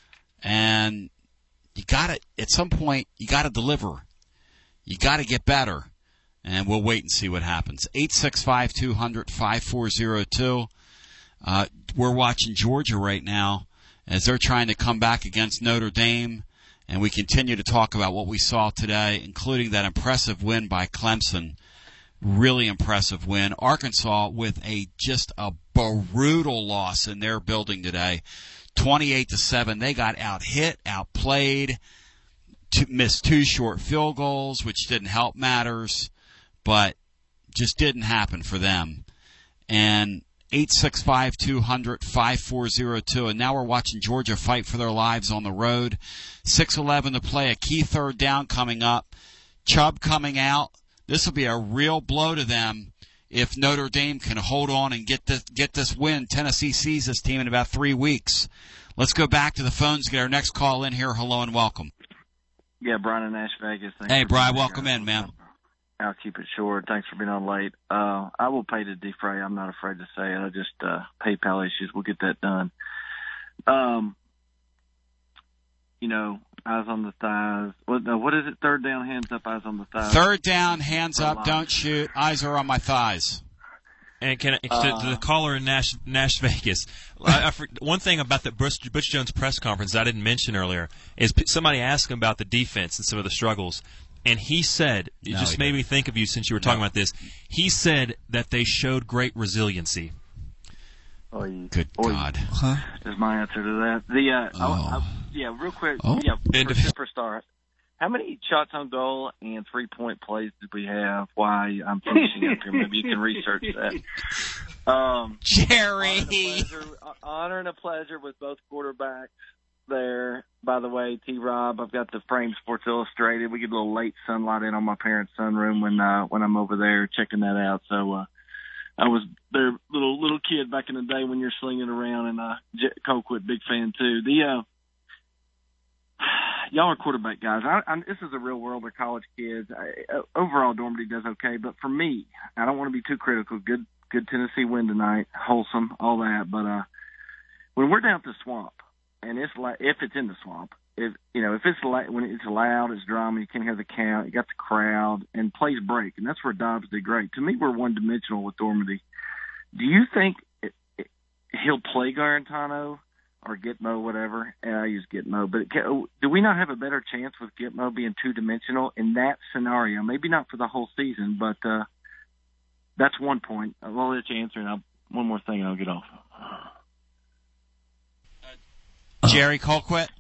A: And you got to, at some point, you got to deliver. You got to get better. And we'll wait and see what happens. eight six five, two hundred, five four zero two. Uh, we're watching Georgia right now as they're trying to come back against Notre Dame. And we continue to talk about what we saw today, including that impressive win by Clemson. Really impressive win. Arkansas with a just a brutal loss in their building today. twenty-eight to seven. They got out-hit, outplayed, to, missed two short field goals, which didn't help matters, but just didn't happen for them. And eight six five, two hundred, five four zero two. And now we're watching Georgia fight for their lives on the road. six eleven to play, a key third down coming up. Chubb coming out. This will be a real blow to them if Notre Dame can hold on and get this, get this win. Tennessee sees this team in about three weeks. Let's go back to the phones, get our next call in here. Hello and welcome.
I: Yeah, Brian in Nash Vegas. Thanks
A: hey, Brian, welcome in, man.
I: I'll keep it short. Thanks for being on late. Uh, I will pay to defray. I'm not afraid to say it. I just, uh, PayPal issues. We'll get that done. Um, you know, eyes on the thighs. What, uh, what is it? Third down, hands up, eyes on the thighs.
A: Third down, hands up, don't shoot. Eyes are on my thighs.
D: And can I,
I: Uh,
D: to, to the caller in Nash, Nash Vegas, I, I, one thing about the Butch, Butch Jones press conference I didn't mention earlier is somebody asked him about the defense and some of the struggles. And he said, it
A: No,
D: just
A: he
D: made
A: didn't.
D: me think of you since you were talking
A: No.
D: about this. He said that they showed great resiliency.
I: Oh, you,
A: Good
I: oh,
A: God.
C: Huh?
I: Is my answer to that. The uh,
A: Oh.
I: I, I, yeah, real quick.
C: Oh.
I: Yeah,
D: And
I: for
D: if-
I: superstar. How many shots on goal and three point plays did we have? Why I'm finishing up here. Maybe you can research that. Um,
A: Jerry.
I: honor and, a pleasure, honor and a pleasure with both quarterbacks there. By the way, T. Rob, I've got the frame Sports Illustrated. We get a little late sunlight in on my parents' sunroom when uh, when I'm over there checking that out. So uh, I was their little little kid back in the day when you're slinging around, and uh, J- Colquitt, big fan too. The uh, y'all are quarterback guys. I, I, this is a real world of college kids. I, uh, overall, Dormady does okay, but for me, I don't want to be too critical. Good, good Tennessee win tonight, wholesome, all that. But uh, when we're down at the swamp, and it's like if it's in the swamp, if you know if it's la- when it's loud, it's drama. You can't hear the count. You got the crowd, and plays break, and that's where Dobbs did great. To me, we're one dimensional with Dormady. Do you think it, it, he'll play Garantano? Or Gitmo, whatever. I use Gitmo. But can, do we not have a better chance with Gitmo being two-dimensional in that scenario? Maybe not for the whole season, but uh, that's one point. I'll let you answer, and I'll, one more thing, and I'll get off.
A: Jerry Colquitt.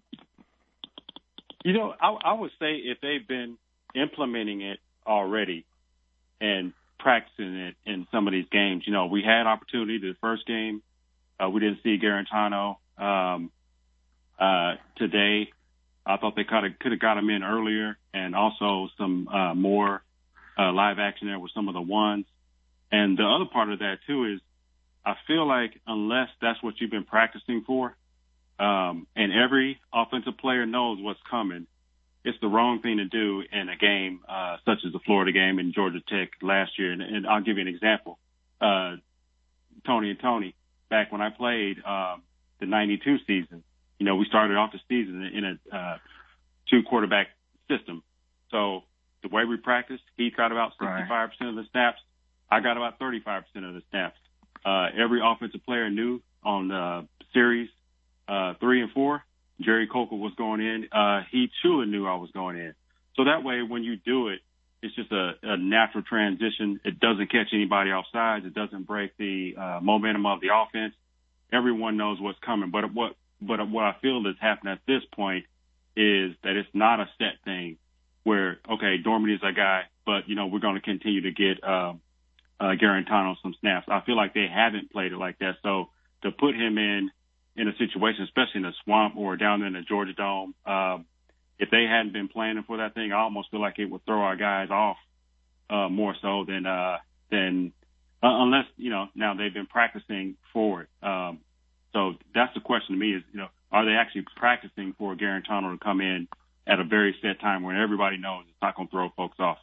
B: You know, I, I would say if they've been implementing it already and practicing it in some of these games, you know, we had opportunity the first game. Uh, we didn't see Garantano um, uh, today. I thought they kind of could have got him in earlier, and also some uh, more uh, live action there with some of the ones. And the other part of that too is, I feel like unless that's what you've been practicing for, um, and every offensive player knows what's coming, it's the wrong thing to do in a game uh, such as the Florida game and Georgia Tech last year. And, and I'll give you an example. Uh, Tony and Tony, back when I played uh, the ninety-two season, you know, we started off the season in a uh, two-quarterback system. So the way we practiced, he got about sixty-five percent of the snaps. I got about thirty-five percent of the snaps. Uh, every offensive player knew on the series uh, three and four, Jerry Coker was going in. Uh, he truly knew I was going in. So that way, when you do it, it's just a, a natural transition. It doesn't catch anybody off sides. It doesn't break the uh, momentum of the offense. Everyone knows what's coming. But what but what I feel is happening at this point is that it's not a set thing where, okay, Dormady is a guy, but, you know, we're going to continue to get uh, uh, Garantano some snaps. I feel like they haven't played it like that. So to put him in in a situation, especially in the swamp or down in the Georgia Dome, uh, if they hadn't been planning for that thing, I almost feel like it would throw our guys off uh, more so than uh, than uh, unless, you know, now they've been practicing for it. Um, so that's the question to me is, you know, are they actually practicing for Garantano to come in at a very set time when everybody knows it's not going to throw folks off?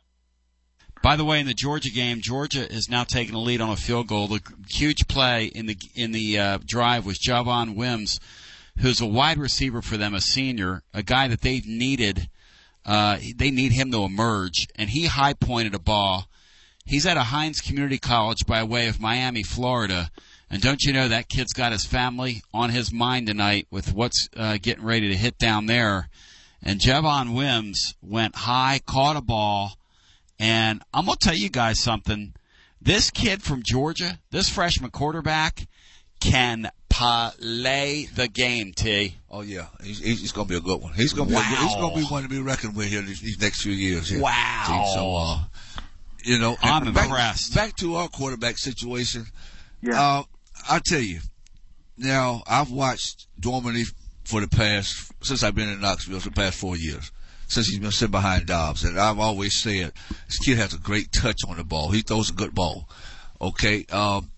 A: By the way, in the Georgia game, Georgia is now taking a lead on a field goal. The huge play in the in the uh, drive was Javon Wims, who's a wide receiver for them, a senior, a guy that they've needed. Uh, they need him to emerge, and he high-pointed a ball. He's at a Hines Community College by way of Miami, Florida, and don't you know that kid's got his family on his mind tonight with what's uh, getting ready to hit down there. And Javon Wims went high, caught a ball. And I'm going to tell you guys something. This kid from Georgia, this freshman quarterback, can play the game, T.
C: Oh, yeah. He's, he's going to be a good one. He's going to
A: wow.
C: be a, he's going to be one to be reckoned with here these, these next few years. Here.
A: Wow.
C: T. So, uh, you know,
A: I'm
C: back,
A: impressed.
C: Back to our quarterback situation.
I: Yeah.
C: Uh, I'll tell you. Now, I've watched Dormady for the past, since I've been in Knoxville for the past four years. Since he's been sitting behind Dobbs. And I've always said this kid has a great touch on the ball. He throws a good ball. Okay. Um,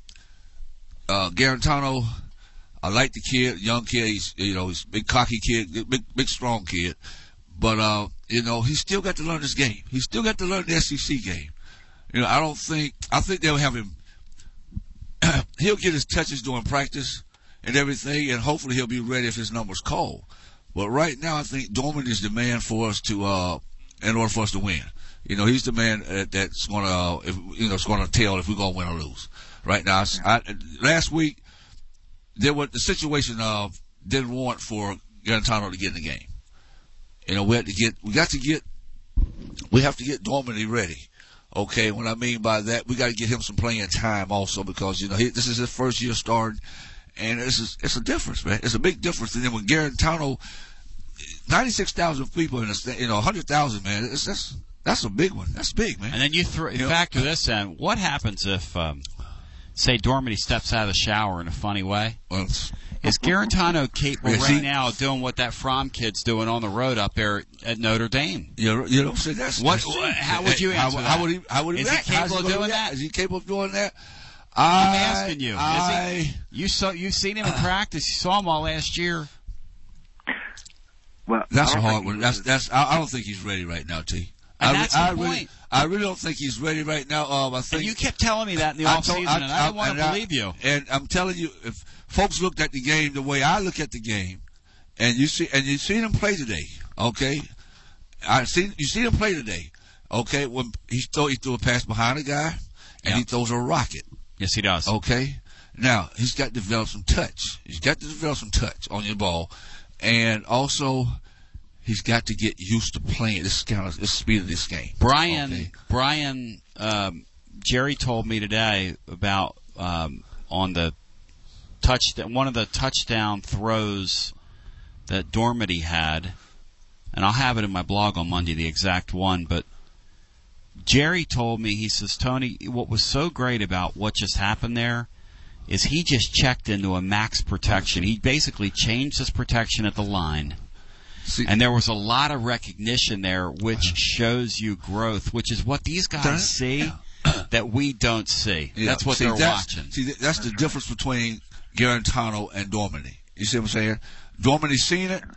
C: uh, Garantano, I like the kid, young kid. He's, you know, he's a big cocky kid, big, big strong kid. But, uh, you know, he's still got to learn this game. He's still got to learn the S E C game. You know, I don't think, I think they'll have him, he'll get his touches during practice and everything, and hopefully he'll be ready if his number's called. But right now, I think Dormady is the man for us to, uh, in order for us to win. You know, he's the man uh, that's going to, uh, if, you know, it's going to tell if we're going to win or lose. Right now, I, last week, there was the situation uh, didn't warrant for Garantano to get in the game. You know, we had to get, we got to get, we have to get Dormady ready. Okay, what I mean by that, we got to get him some playing time also because, you know, he, this is his first year starting. And it's a, it's a difference, man. It's a big difference. And then when Garantano, ninety-six thousand people in a, you know, one hundred thousand, man, it's, that's, that's a big one. That's big, man.
A: And then you throw,
C: you
A: factor
C: know,
A: this in. What happens if, um, say, Dormady steps out of the shower in a funny way?
C: Well,
A: is Garantano capable
C: yeah,
A: right
C: see,
A: now of doing what that Fromm kid's doing on the road up there at Notre Dame?
C: You, you know, so that's,
A: what,
C: that's
A: how would you answer
C: how,
A: that?
C: How would he, how would he
A: is
C: react?
A: he capable of
C: he
A: doing
C: react?
A: that?
C: Is he capable of doing that?
A: I'm
C: I,
A: asking you.
C: I,
A: is he? You saw, you've seen him in practice. You saw him all last year.
I: Well,
C: that's a hard one. That's that's. I, I don't think he's ready right now, T.
A: And
C: I,
A: that's
C: I,
A: the
C: really,
A: point.
C: I really don't think he's ready right now. Um, I think
A: and you kept telling me that in the
C: I
A: off
C: told,
A: season,
C: I,
A: and I don't want to
C: I,
A: believe you.
C: And I'm telling you, if folks looked at the game the way I look at the game, and you see, and you seen him play today, okay? I seen you see him play today, okay? When he throw, he threw a pass behind a guy, and
A: yep.
C: he throws a rocket.
A: Yes, he does.
C: Okay. Now he's got to develop some touch. He's got to develop some touch on your ball, and also he's got to get used to playing this kind of this speed of this game.
A: Brian,
C: okay.
A: Brian, um, Jerry told me today about um, on the touch one of the touchdown throws that Dormady had, and I'll have it in my blog on Monday, the exact one. But Jerry told me, he says, Tony, what was so great about what just happened there is he just checked into a max protection. He basically changed his protection at the line. See, and there was a lot of recognition there, which shows you growth, which is what these guys see. that we don't see.
C: Yeah.
A: That's what
C: see,
A: they're
C: that's,
A: watching.
C: See, that's the difference between Garantano and Dormady. You see what I'm saying? Dormady seen it.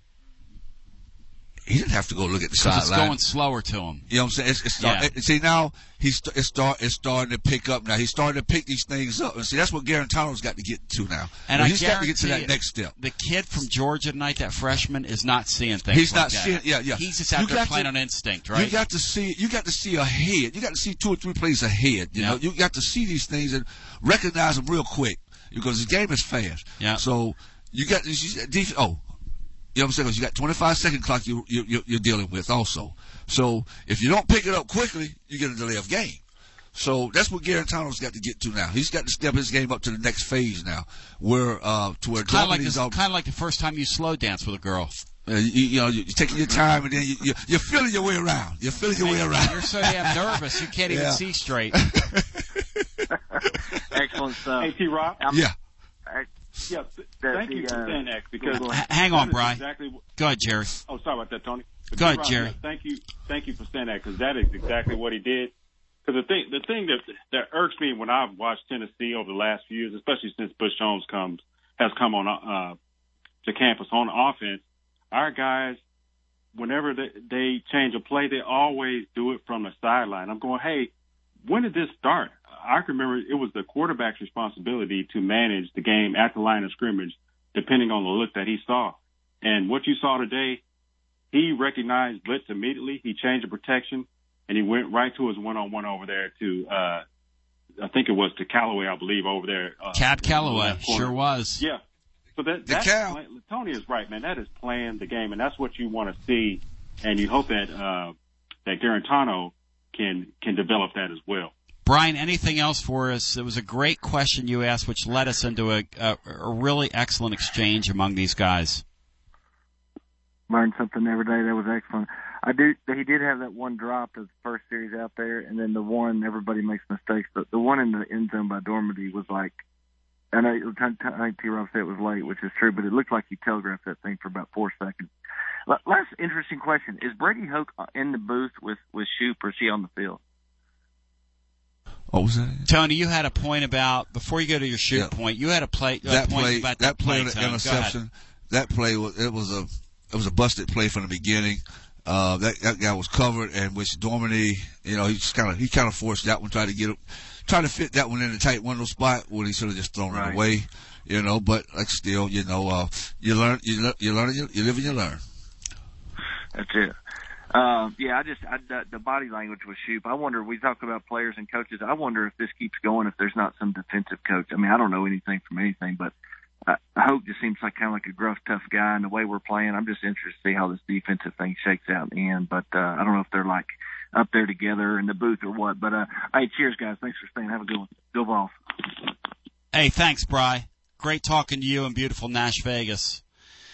C: He didn't have to go look at the sideline.
A: It's going slower to him.
C: You know what I'm saying? It's, it's start,
A: Yeah.
C: it, see, now he's it's, start, it's starting to pick up now. He's starting to pick these things up. And see, that's what Garantano's got to get to now.
A: And
C: Well,
A: I
C: he's got to get to
A: guarantee
C: that next step.
A: The kid from Georgia tonight, that freshman, is not seeing things
C: He's
A: like
C: not
A: that.
C: seeing, yeah, yeah.
A: He's just out
C: You
A: there
C: got
A: playing
C: to-
A: on instinct, right?
C: You got to see, you got to see ahead. You got to see two or three plays ahead. You
A: Yeah.
C: know, you got to see these things and recognize them real quick because the game is fast.
A: Yeah.
C: So you got you, def- oh, you know what I'm saying? 'Cause you got twenty-five second clock you, you, you you're dealing with also. So if you don't pick it up quickly, you get a delay of game. So that's what Garantano's got to get to now. He's got to step his game up to the next phase now, where uh to where
A: Kind of like
C: Dormady's
A: this,
C: all-
A: kind of like the first time you slow dance with a girl.
C: uh, you, you know, you're taking your time, and then you, you, you're feeling your way around. You're feeling your way around.
A: You're so damn nervous you can't even
C: Yeah.
A: see straight.
I: Excellent stuff.
B: Hey, T. Rock.
C: Yeah.
I: I,
B: Yeah. th-
I: That
B: Thank you
I: the,
B: for
I: uh,
B: saying that because
A: H- hang on,
B: that is
A: Bri.
B: Exactly. What,
A: Go ahead, Jerry.
B: oh, sorry about that, Tony. But
A: Go ahead,
B: T-Rock,
A: Jerry.
B: yeah, Thank you. Thank you for saying that because that is exactly what he did. Because the thing, the thing that that irks me when I've watched Tennessee over the last few years, especially since Bush Jones comes has come on uh, to campus on offense, our guys, whenever they, they change a play, they always do it from the sideline. I'm going, hey, when did this start? I can remember it was the quarterback's responsibility to manage the game at the line of scrimmage, depending on the look that he saw. And what you saw today, he recognized blitz immediately. He changed the protection, and he went right to his one-on-one over there to, uh, I think it was to Callaway, I believe, over there. Uh,
A: Cab Calloway,
B: left corner.
A: sure was.
B: Yeah. So that,
C: The
B: that's
C: Cal.
B: play, Tony is right, man. That is playing the game, and that's what you want to see. And you hope that uh, that Garantano can can develop that as well.
A: Brian, anything else for us? It was a great question you asked, which led us into a, a, a really excellent exchange among these guys.
I: learned something every day. That was excellent. I do. He did have that one drop of the first series out there, and then the one everybody makes mistakes. But the one in the end zone by Dormady was like, I know I think T. Rob said it was late, which is true, but it looked like he telegraphed that thing for about four seconds. Last interesting question: is Brady Hoke in the booth with with Shoop, or is he on the field?
C: What was that?
A: Tony, you had a point about before you go to your shoot
C: Yeah.
A: point. You had a play. A
C: That
A: point
C: play,
A: about
C: that play,
A: play
C: the
A: Tony. Go ahead.
C: interception. That play was it was a it was a busted play from the beginning. Uh, that that guy was covered, and which Dormady, you know, he just kind of he kind of forced that one, tried to get it, tried to fit that one in the tight window spot when he should have just thrown
I: Right.
C: it away. You know, but like still, you know, uh, you learn, you learn, you learn, you, you live and you learn.
I: That's it. Um, yeah, I just I, the, the body language with Shoop. I wonder. We talk about players and coaches. I wonder if this keeps going. If there's not some defensive coach. I mean, I don't know anything from anything, but uh, Hope just seems like kind of like a gruff, tough guy. And the way we're playing, I'm just interested to see how this defensive thing shakes out in the end. But uh, I don't know if they're like up there together in the booth or what. But uh, hey, cheers, guys. Thanks for staying. Have a good one. Go Vols.
A: Hey, thanks, Bri. Great talking to you in beautiful Nash Vegas.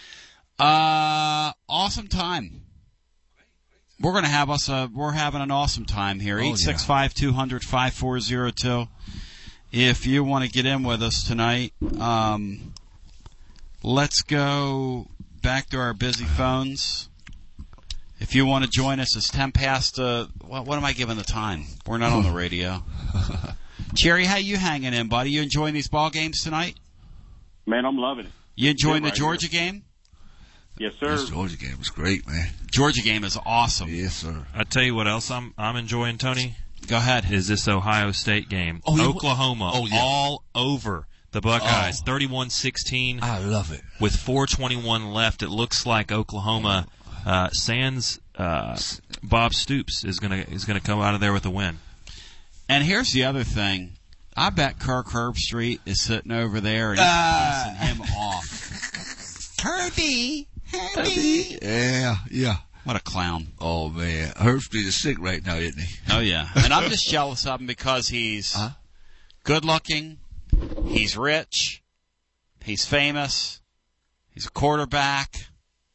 A: Uh, awesome time. We're going to have us a, we're having an awesome time here.
C: Oh,
A: eight six five, two hundred, five four zero two. If you want to get in with us tonight, um, let's go back to our busy phones. If you want to join us, it's ten past, uh, what, what am I giving the time? We're not on the radio. Jerry, how you hanging in, buddy? You enjoying these ball games tonight?
B: Man, I'm loving it.
A: You enjoying the
B: Right
A: Georgia game?
B: Yes, sir.
C: This Georgia game was great, man.
A: Georgia game is awesome.
C: Yes, sir.
D: I tell you what else I'm I'm enjoying, Tony.
A: Go ahead.
D: Is this Ohio State game?
C: Oh, yeah.
D: Oklahoma,
C: Oh, yeah.
D: all over the Buckeyes,
C: Oh.
D: thirty-one sixteen.
C: I love it.
D: With four twenty-one left, it looks like Oklahoma, uh, sans uh, Bob Stoops is gonna is gonna come out of there with a win.
A: And here's the other thing. I bet Kirk Herbstreit is sitting over there and he's
C: Ah.
A: pissing him off. Herbie, Herbie.
C: Yeah, yeah.
A: What a clown.
C: Oh man, Herbstreit is sick right now, isn't he?
A: Oh, yeah. And I'm just jealous of him because he's
C: Huh?
A: good looking, he's rich, he's famous, he's a quarterback,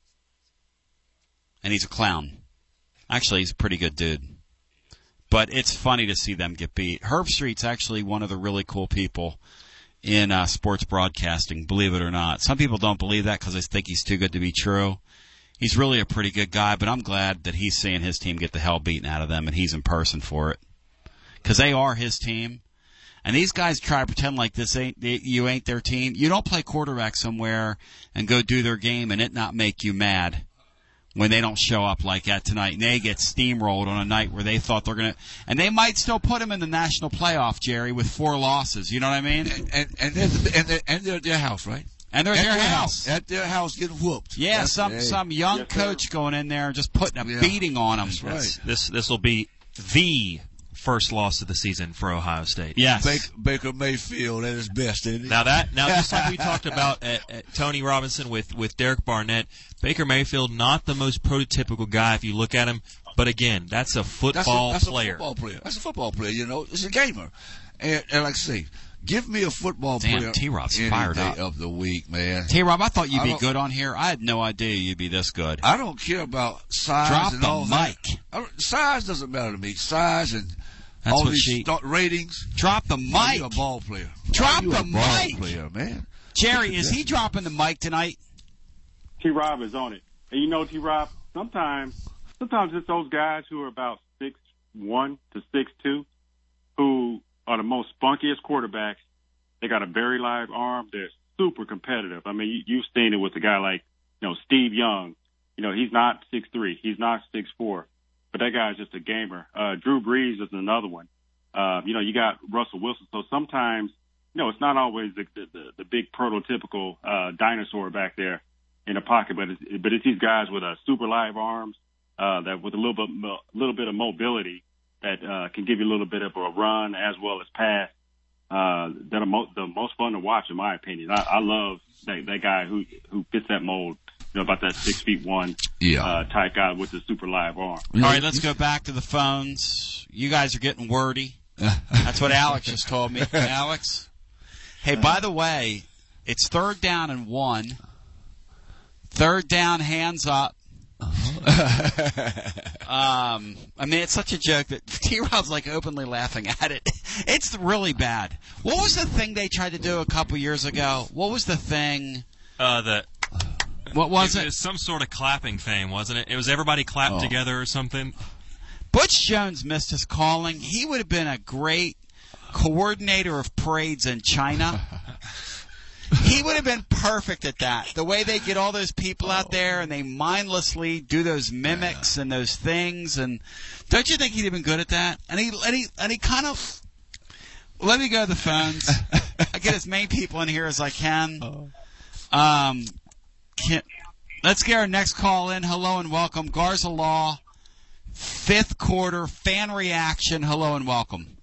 A: and he's a clown. Actually, he's a pretty good dude. But it's funny to see them get beat. Herbstreit's actually one of the really cool people in uh, sports broadcasting, believe it or not. Some people don't believe that because they think he's too good to be true. He's really a pretty good guy, but I'm glad that he's seeing his team get the hell beaten out of them, and he's in person for it. because they are his team. And these guys try to pretend like this ain't you ain't their team. You don't play quarterback somewhere and go do their game and it not make you mad when they don't show up like that tonight. And they get steamrolled on a night where they thought they're going to – and they might still put them in the national playoff, Jerry, with four losses. You know what I mean?
C: And and and they're, the, and they're, and they're at their house, right?
A: And they're at their, their house.
C: house. At their house getting whooped.
A: Yeah,
C: That's,
A: some
C: hey.
A: some young
B: yes,
A: coach going in there and just putting a
C: yeah.
A: beating on them.
C: That's right.
D: This this will be the first loss of the season for Ohio State.
A: Yes.
C: Baker, Baker Mayfield at his best, isn't he?
D: Now that now just like we talked about at, at Tony Robinson with with Derek Barnett, Baker Mayfield not the most prototypical guy if you look at him, but again, that's a football
C: that's a, that's
D: player.
C: A football player. That's a football player. You know, it's a gamer. And, and like I say, give me a football
A: Damn,
C: player.
A: T-Rob's
C: any
A: fired
C: day
A: up.
C: of the week, man.
A: T-Rob, I thought you'd
C: I
A: be
C: don't-
A: good on here. I had no idea you'd be this good.
C: I don't care about size
A: Drop
C: and
A: the
C: all that.
A: mic.
C: I don't, size doesn't matter to me. Size and
A: That's
C: all
A: what
C: these
A: she-
C: start ratings.
A: Drop the
C: Why you a
A: mic.
C: ball player?
A: Drop
C: Why you
A: the
C: a ball
A: mic.
C: player, man.
A: Jerry, is he dropping the mic tonight?
B: T-Rob is on it. And you know, T-Rob, sometimes, sometimes it's those guys who are about six one to six two who are the most spunkiest quarterbacks. They got a very live arm. They're super competitive. I mean, you, you've seen it with a guy like, you know, Steve Young. You know, he's not six three. He's not six four. But that guy's just a gamer. Uh, Drew Brees is another one. Uh, you know, you got Russell Wilson. So sometimes, you know, it's not always the, the, the big prototypical uh, dinosaur back there in the pocket, but it's, but it's these guys with a super live arms, uh, that with a little bit, a little bit of mobility that uh, can give you a little bit of a run as well as pass. Uh, that are mo- the most fun to watch, in my opinion. I, I love that, that guy who who fits that mold. You know, about that six feet one
C: Yeah.
B: uh, type guy with the super live arm.
A: All right, let's go back to the phones. You guys are getting wordy. That's what Alex just told me. Alex? Hey, by the way, it's third down and one. Third down, hands up. um, I mean, it's such a joke that T-Rob's like openly laughing at it. It's really bad. What was the thing they tried to do a couple years ago? What was the thing?
D: Uh, the
A: What was
D: it
A: it?
D: was some sort of clapping thing, wasn't it? It was everybody clapped
C: Oh.
D: together or something.
A: Butch Jones missed his calling. He would have been a great coordinator of parades in China. He would have been perfect at that. The way they get all those people out there and they mindlessly do those mimics and those things, and don't you think he'd have been good at that? And he and he and he kind of. Let me go to the phones. I get as many people in here as I can. Um, can let's get our next call in. Hello and welcome, Garza Law. Fifth quarter fan reaction. Hello and welcome.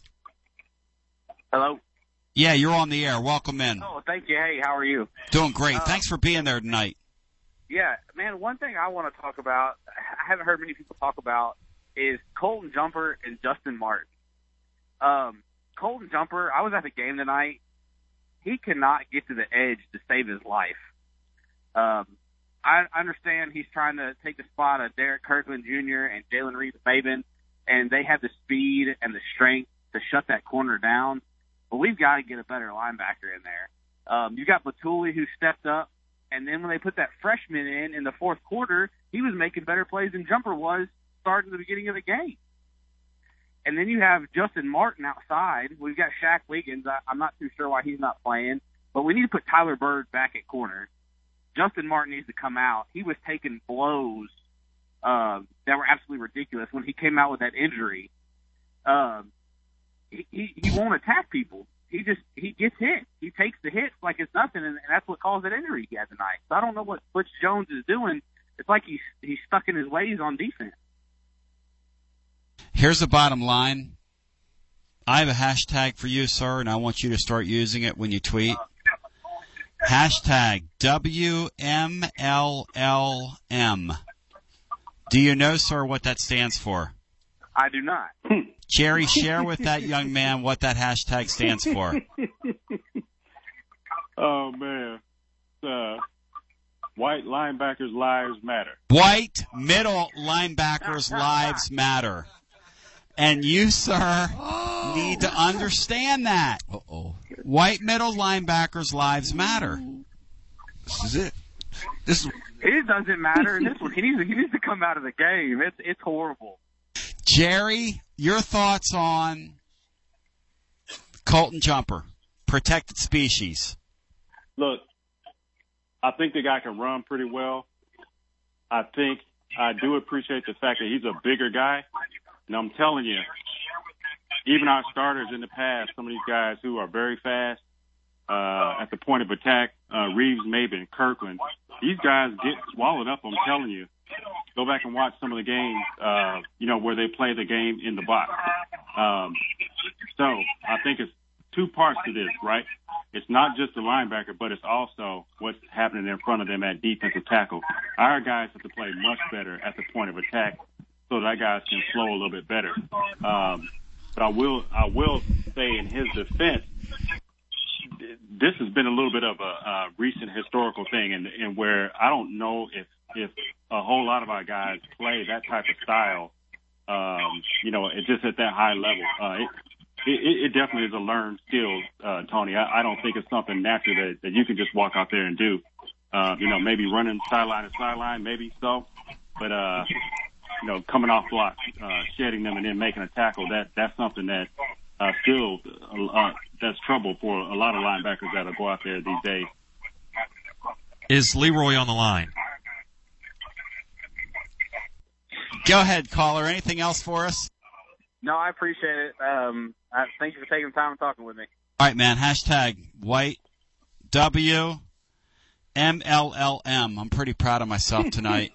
J: Hello.
A: Yeah, you're on the air. Welcome in.
J: Oh, thank you. Hey, how are you?
A: Doing great.
J: Uh,
A: Thanks for being there tonight.
J: Yeah, man, one thing I want to talk about, I haven't heard many people talk about, is Colton Jumper and Justin Martin. Um, Colton Jumper, I was at the game tonight. He cannot get to the edge to save his life. Um, I understand he's trying to take the spot of Derek Kirkland Junior and Jalen Reed-Maben, and they have the speed and the strength to shut that corner down. But we've got to get a better linebacker in there. Um, you got Batuli who stepped up, and then when they put that freshman in in the fourth quarter, he was making better plays than Jumper was starting at the beginning of the game. And then you have Justin Martin outside. We've got Shaq Wiggins. I, I'm not too sure why he's not playing, but we need to put Tyler Bird back at corner. Justin Martin needs to come out. He was taking blows uh, that were absolutely ridiculous when he came out with that injury. Um, he, he, he won't attack people. He just he gets hit. He takes the hits like it's nothing, and, and that's what caused that injury he had tonight. So I don't know what Butch Jones is doing. It's like he's he's stuck in his ways on defense.
A: Here's the bottom line. I have a hashtag for you, sir, and I want you to start using it when you tweet. Hashtag W M L L M. Do you know, sir, what that stands for?
J: I do not.
A: Jerry, share with that young man what that hashtag stands for.
B: Oh, man. Uh, white linebackers' lives matter.
A: White middle linebackers' lives matter. And you, sir, need to understand that.
C: Uh-oh.
A: White middle linebackers' lives matter.
C: This is it. This is
J: It doesn't matter in this one. He needs to, he needs to come out of the game. It's it's horrible.
A: Jerry, your thoughts on Colton Jumper, protected species?
B: Look, I think the guy can run pretty well. I think I do appreciate the fact that he's a bigger guy. And I'm telling you, even our starters in the past, some of these guys who are very fast uh, at the point of attack, uh, Reeves, Maben, Kirkland, these guys get swallowed up, I'm telling you. Go back and watch some of the games, uh, you know, where they play the game in the box. Um, so I think it's two parts to this, right? It's not just the linebacker, but it's also what's happening in front of them at defensive tackle. Our guys have to play much better at the point of attack so that guys can flow a little bit better. Um, but I will, I will say in his defense, this has been a little bit of a, a recent historical thing, and, and where I don't know if, if a whole lot of our guys play that type of style, um, you know, it just at that high level. Uh, it, it, it definitely is a learned skill, uh, Tony. I, I don't think it's something natural that, that you can just walk out there and do. Uh, you know, maybe running sideline to sideline, maybe so. But, uh, you know, coming off blocks, uh, shedding them and then making a tackle, that, that's something that, uh, still, uh, that's trouble for a lot of linebackers that'll go out there these days.
D: Is Leroy on the line?
A: Go ahead, caller. Anything else for us?
J: No, I appreciate it. Um, I, thank you for taking the time and talking with me.
A: All right, man. Hashtag white W M L L M. I'm pretty proud of myself tonight.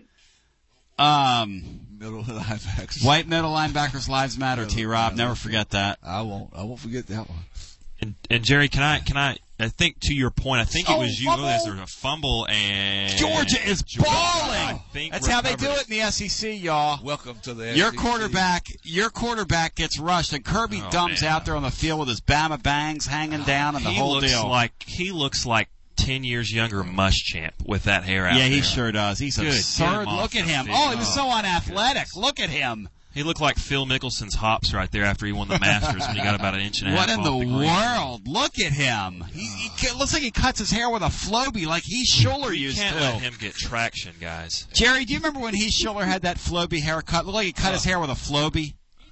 A: um,
C: middle linebackers.
A: White middle linebackers lives matter. T. Rob, never forget that.
C: I won't. I won't forget that one.
D: And, and Jerry, can I? Can I? I think to your point, I think it
A: Oh,
D: was you.
A: fumble.
D: Oh, there's a fumble and
A: Georgia is
D: Georgia,
A: balling.
D: I think,
A: That's how they do
D: recovered
A: it in the S E C, y'all.
C: Welcome to the
A: Your
C: S E C.
A: quarterback, your quarterback gets rushed, and Kirby
D: Oh,
A: dumps
D: man.
A: out there on the field with his Bama bangs hanging down and the
D: he
A: whole
D: looks
A: deal.
D: like he looks like ten years younger Muschamp with that hair out
A: yeah,
D: there.
A: he sure does. He's
D: Good. Get
A: absurd.
D: him off
A: Look at
D: the
A: him.
D: field.
A: Oh, he was so
D: Oh,
A: unathletic. Look at him.
D: He looked like Phil Mickelson's hops right there after he won the Masters when he got about an inch and a
A: What
D: half
A: in
D: off
A: the
D: green.
A: world? Look at him. He, he ca- looks like he cuts his hair with a Flowbee like Heath Schuler
D: You
A: used
D: can't
A: to.
D: let him get traction, guys.
A: Jerry, do you remember when Heath Schuler had that Flowbee haircut? Looked like he cut his hair with a Flowbee.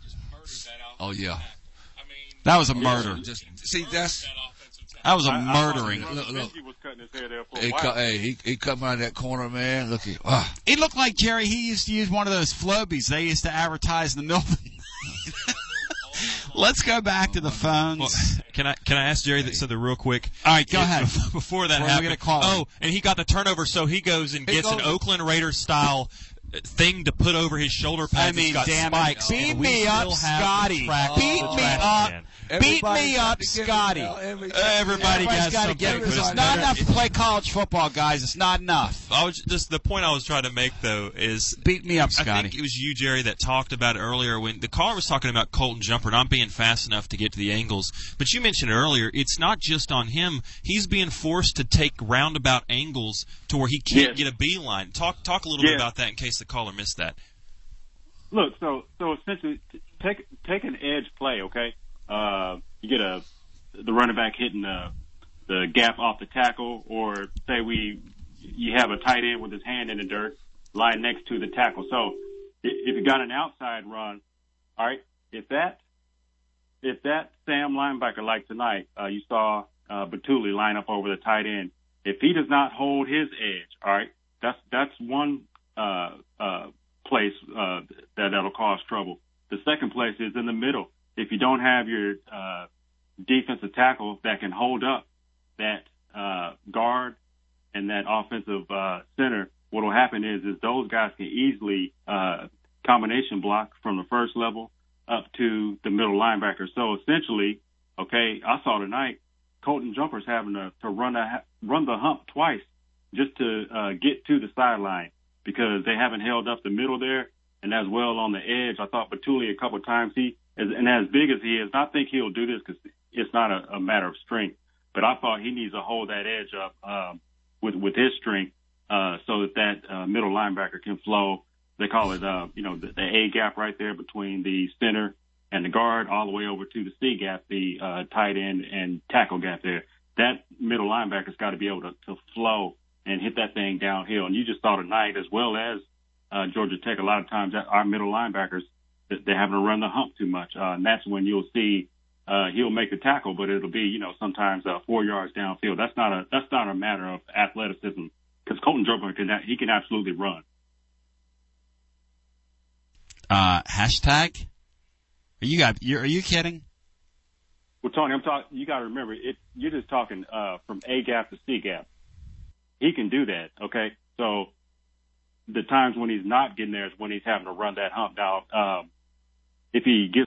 C: Oh yeah.
A: That was a murder.
C: Just see that's.
A: That was a
B: I- I
A: murdering.
B: thought
C: Look, look.
B: He was cutting his hair there for a
C: He
B: while.
C: cut, hey, he he cut around that corner, man. Look at ah.
A: It looked like Jerry. He used to use one of those Flowbees they used to advertise in the middle. of the night. Let's go back to the phones.
D: Well, can I can I ask Jerry that, so the real quick?
A: All right, go
D: If-
A: ahead.
D: Before that
A: Before we
D: happened,
A: get a call.
D: oh, and he got the turnover, so he goes and
C: He
D: gets an
C: goes-
D: Oakland Raiders style thing to put over his shoulder pads.
A: I mean,
D: that's got
A: damn it.
D: spikes.
A: Beat
D: and we
A: me up,
D: still have
A: Scotty.
D: the track-
A: Beat
D: the
A: me
D: track
A: up.
D: man.
A: Beat
C: Everybody
A: me
C: got
A: up,
C: to get it
A: Scotty.
C: now. Every-
D: Everybody
A: Everybody's
D: got
A: got to
D: something,
A: get it because it's
C: but
A: not
C: it's
A: enough to play college football, guys. It's not enough.
D: I was just the point I was trying to make though is
A: Beat me up,
D: I
A: Scotty.
D: think it was you, Jerry, that talked about it earlier when the caller was talking about Colton Jumper not being fast enough to get to the angles. But you mentioned earlier, it's not just on him. He's being forced to take roundabout angles to where he can't
B: Yes.
D: get a beeline. Talk talk a little bit
B: Yes.
D: about that in case the caller missed that.
B: Look, so so essentially, t- take take an edge play, okay? Uh, you get a the running back hitting the the gap off the tackle, or say we you have a tight end with his hand in the dirt, lying next to the tackle. So i- if you got an outside run, all right, if that if that Sam linebacker like tonight, uh, you saw uh, Batuli line up over the tight end. If he does not hold his edge, all right, that's that's one uh, uh, place uh, that that'll cause trouble. The second place is in the middle. If you don't have your uh, defensive tackle that can hold up that uh, guard and that offensive uh, center, what will happen is is those guys can easily uh, combination block from the first level up to the middle linebacker. So essentially, okay, I saw tonight Colton Jumper's having to, to run a, run the hump twice just to uh, get to the sideline because they haven't held up the middle there, and as well on the edge. I thought Batuli a couple of times, he as, and as big as he is, I think he'll do this because it's not a, a matter of strength. But I thought he needs to hold that edge up um, with with his strength uh, so that that uh, middle linebacker can flow. They call it, uh, you know, the, the A gap right there between the center and the guard, all the way over to the C gap, the uh, tight end and tackle gap there. That middle linebacker's got to be able to, to flow and hit that thing downhill. And you just saw tonight, as well as uh, Georgia Tech, a lot of times that our middle linebackers that they're having to run the hump too much, uh, and that's when you'll see uh, he'll make the tackle, but it'll be you know sometimes uh, four yards downfield. That's not a that's not a matter of athleticism because Colton Jumper can he can absolutely run.
A: Uh, hashtag? Are you got? You're, are you kidding?
B: Well, Tony, I'm talking. You got to remember, it. You're just talking uh, from A gap to C gap. He can do that. Okay, so the times when he's not getting there is when he's having to run that hump. Now, um, if he gets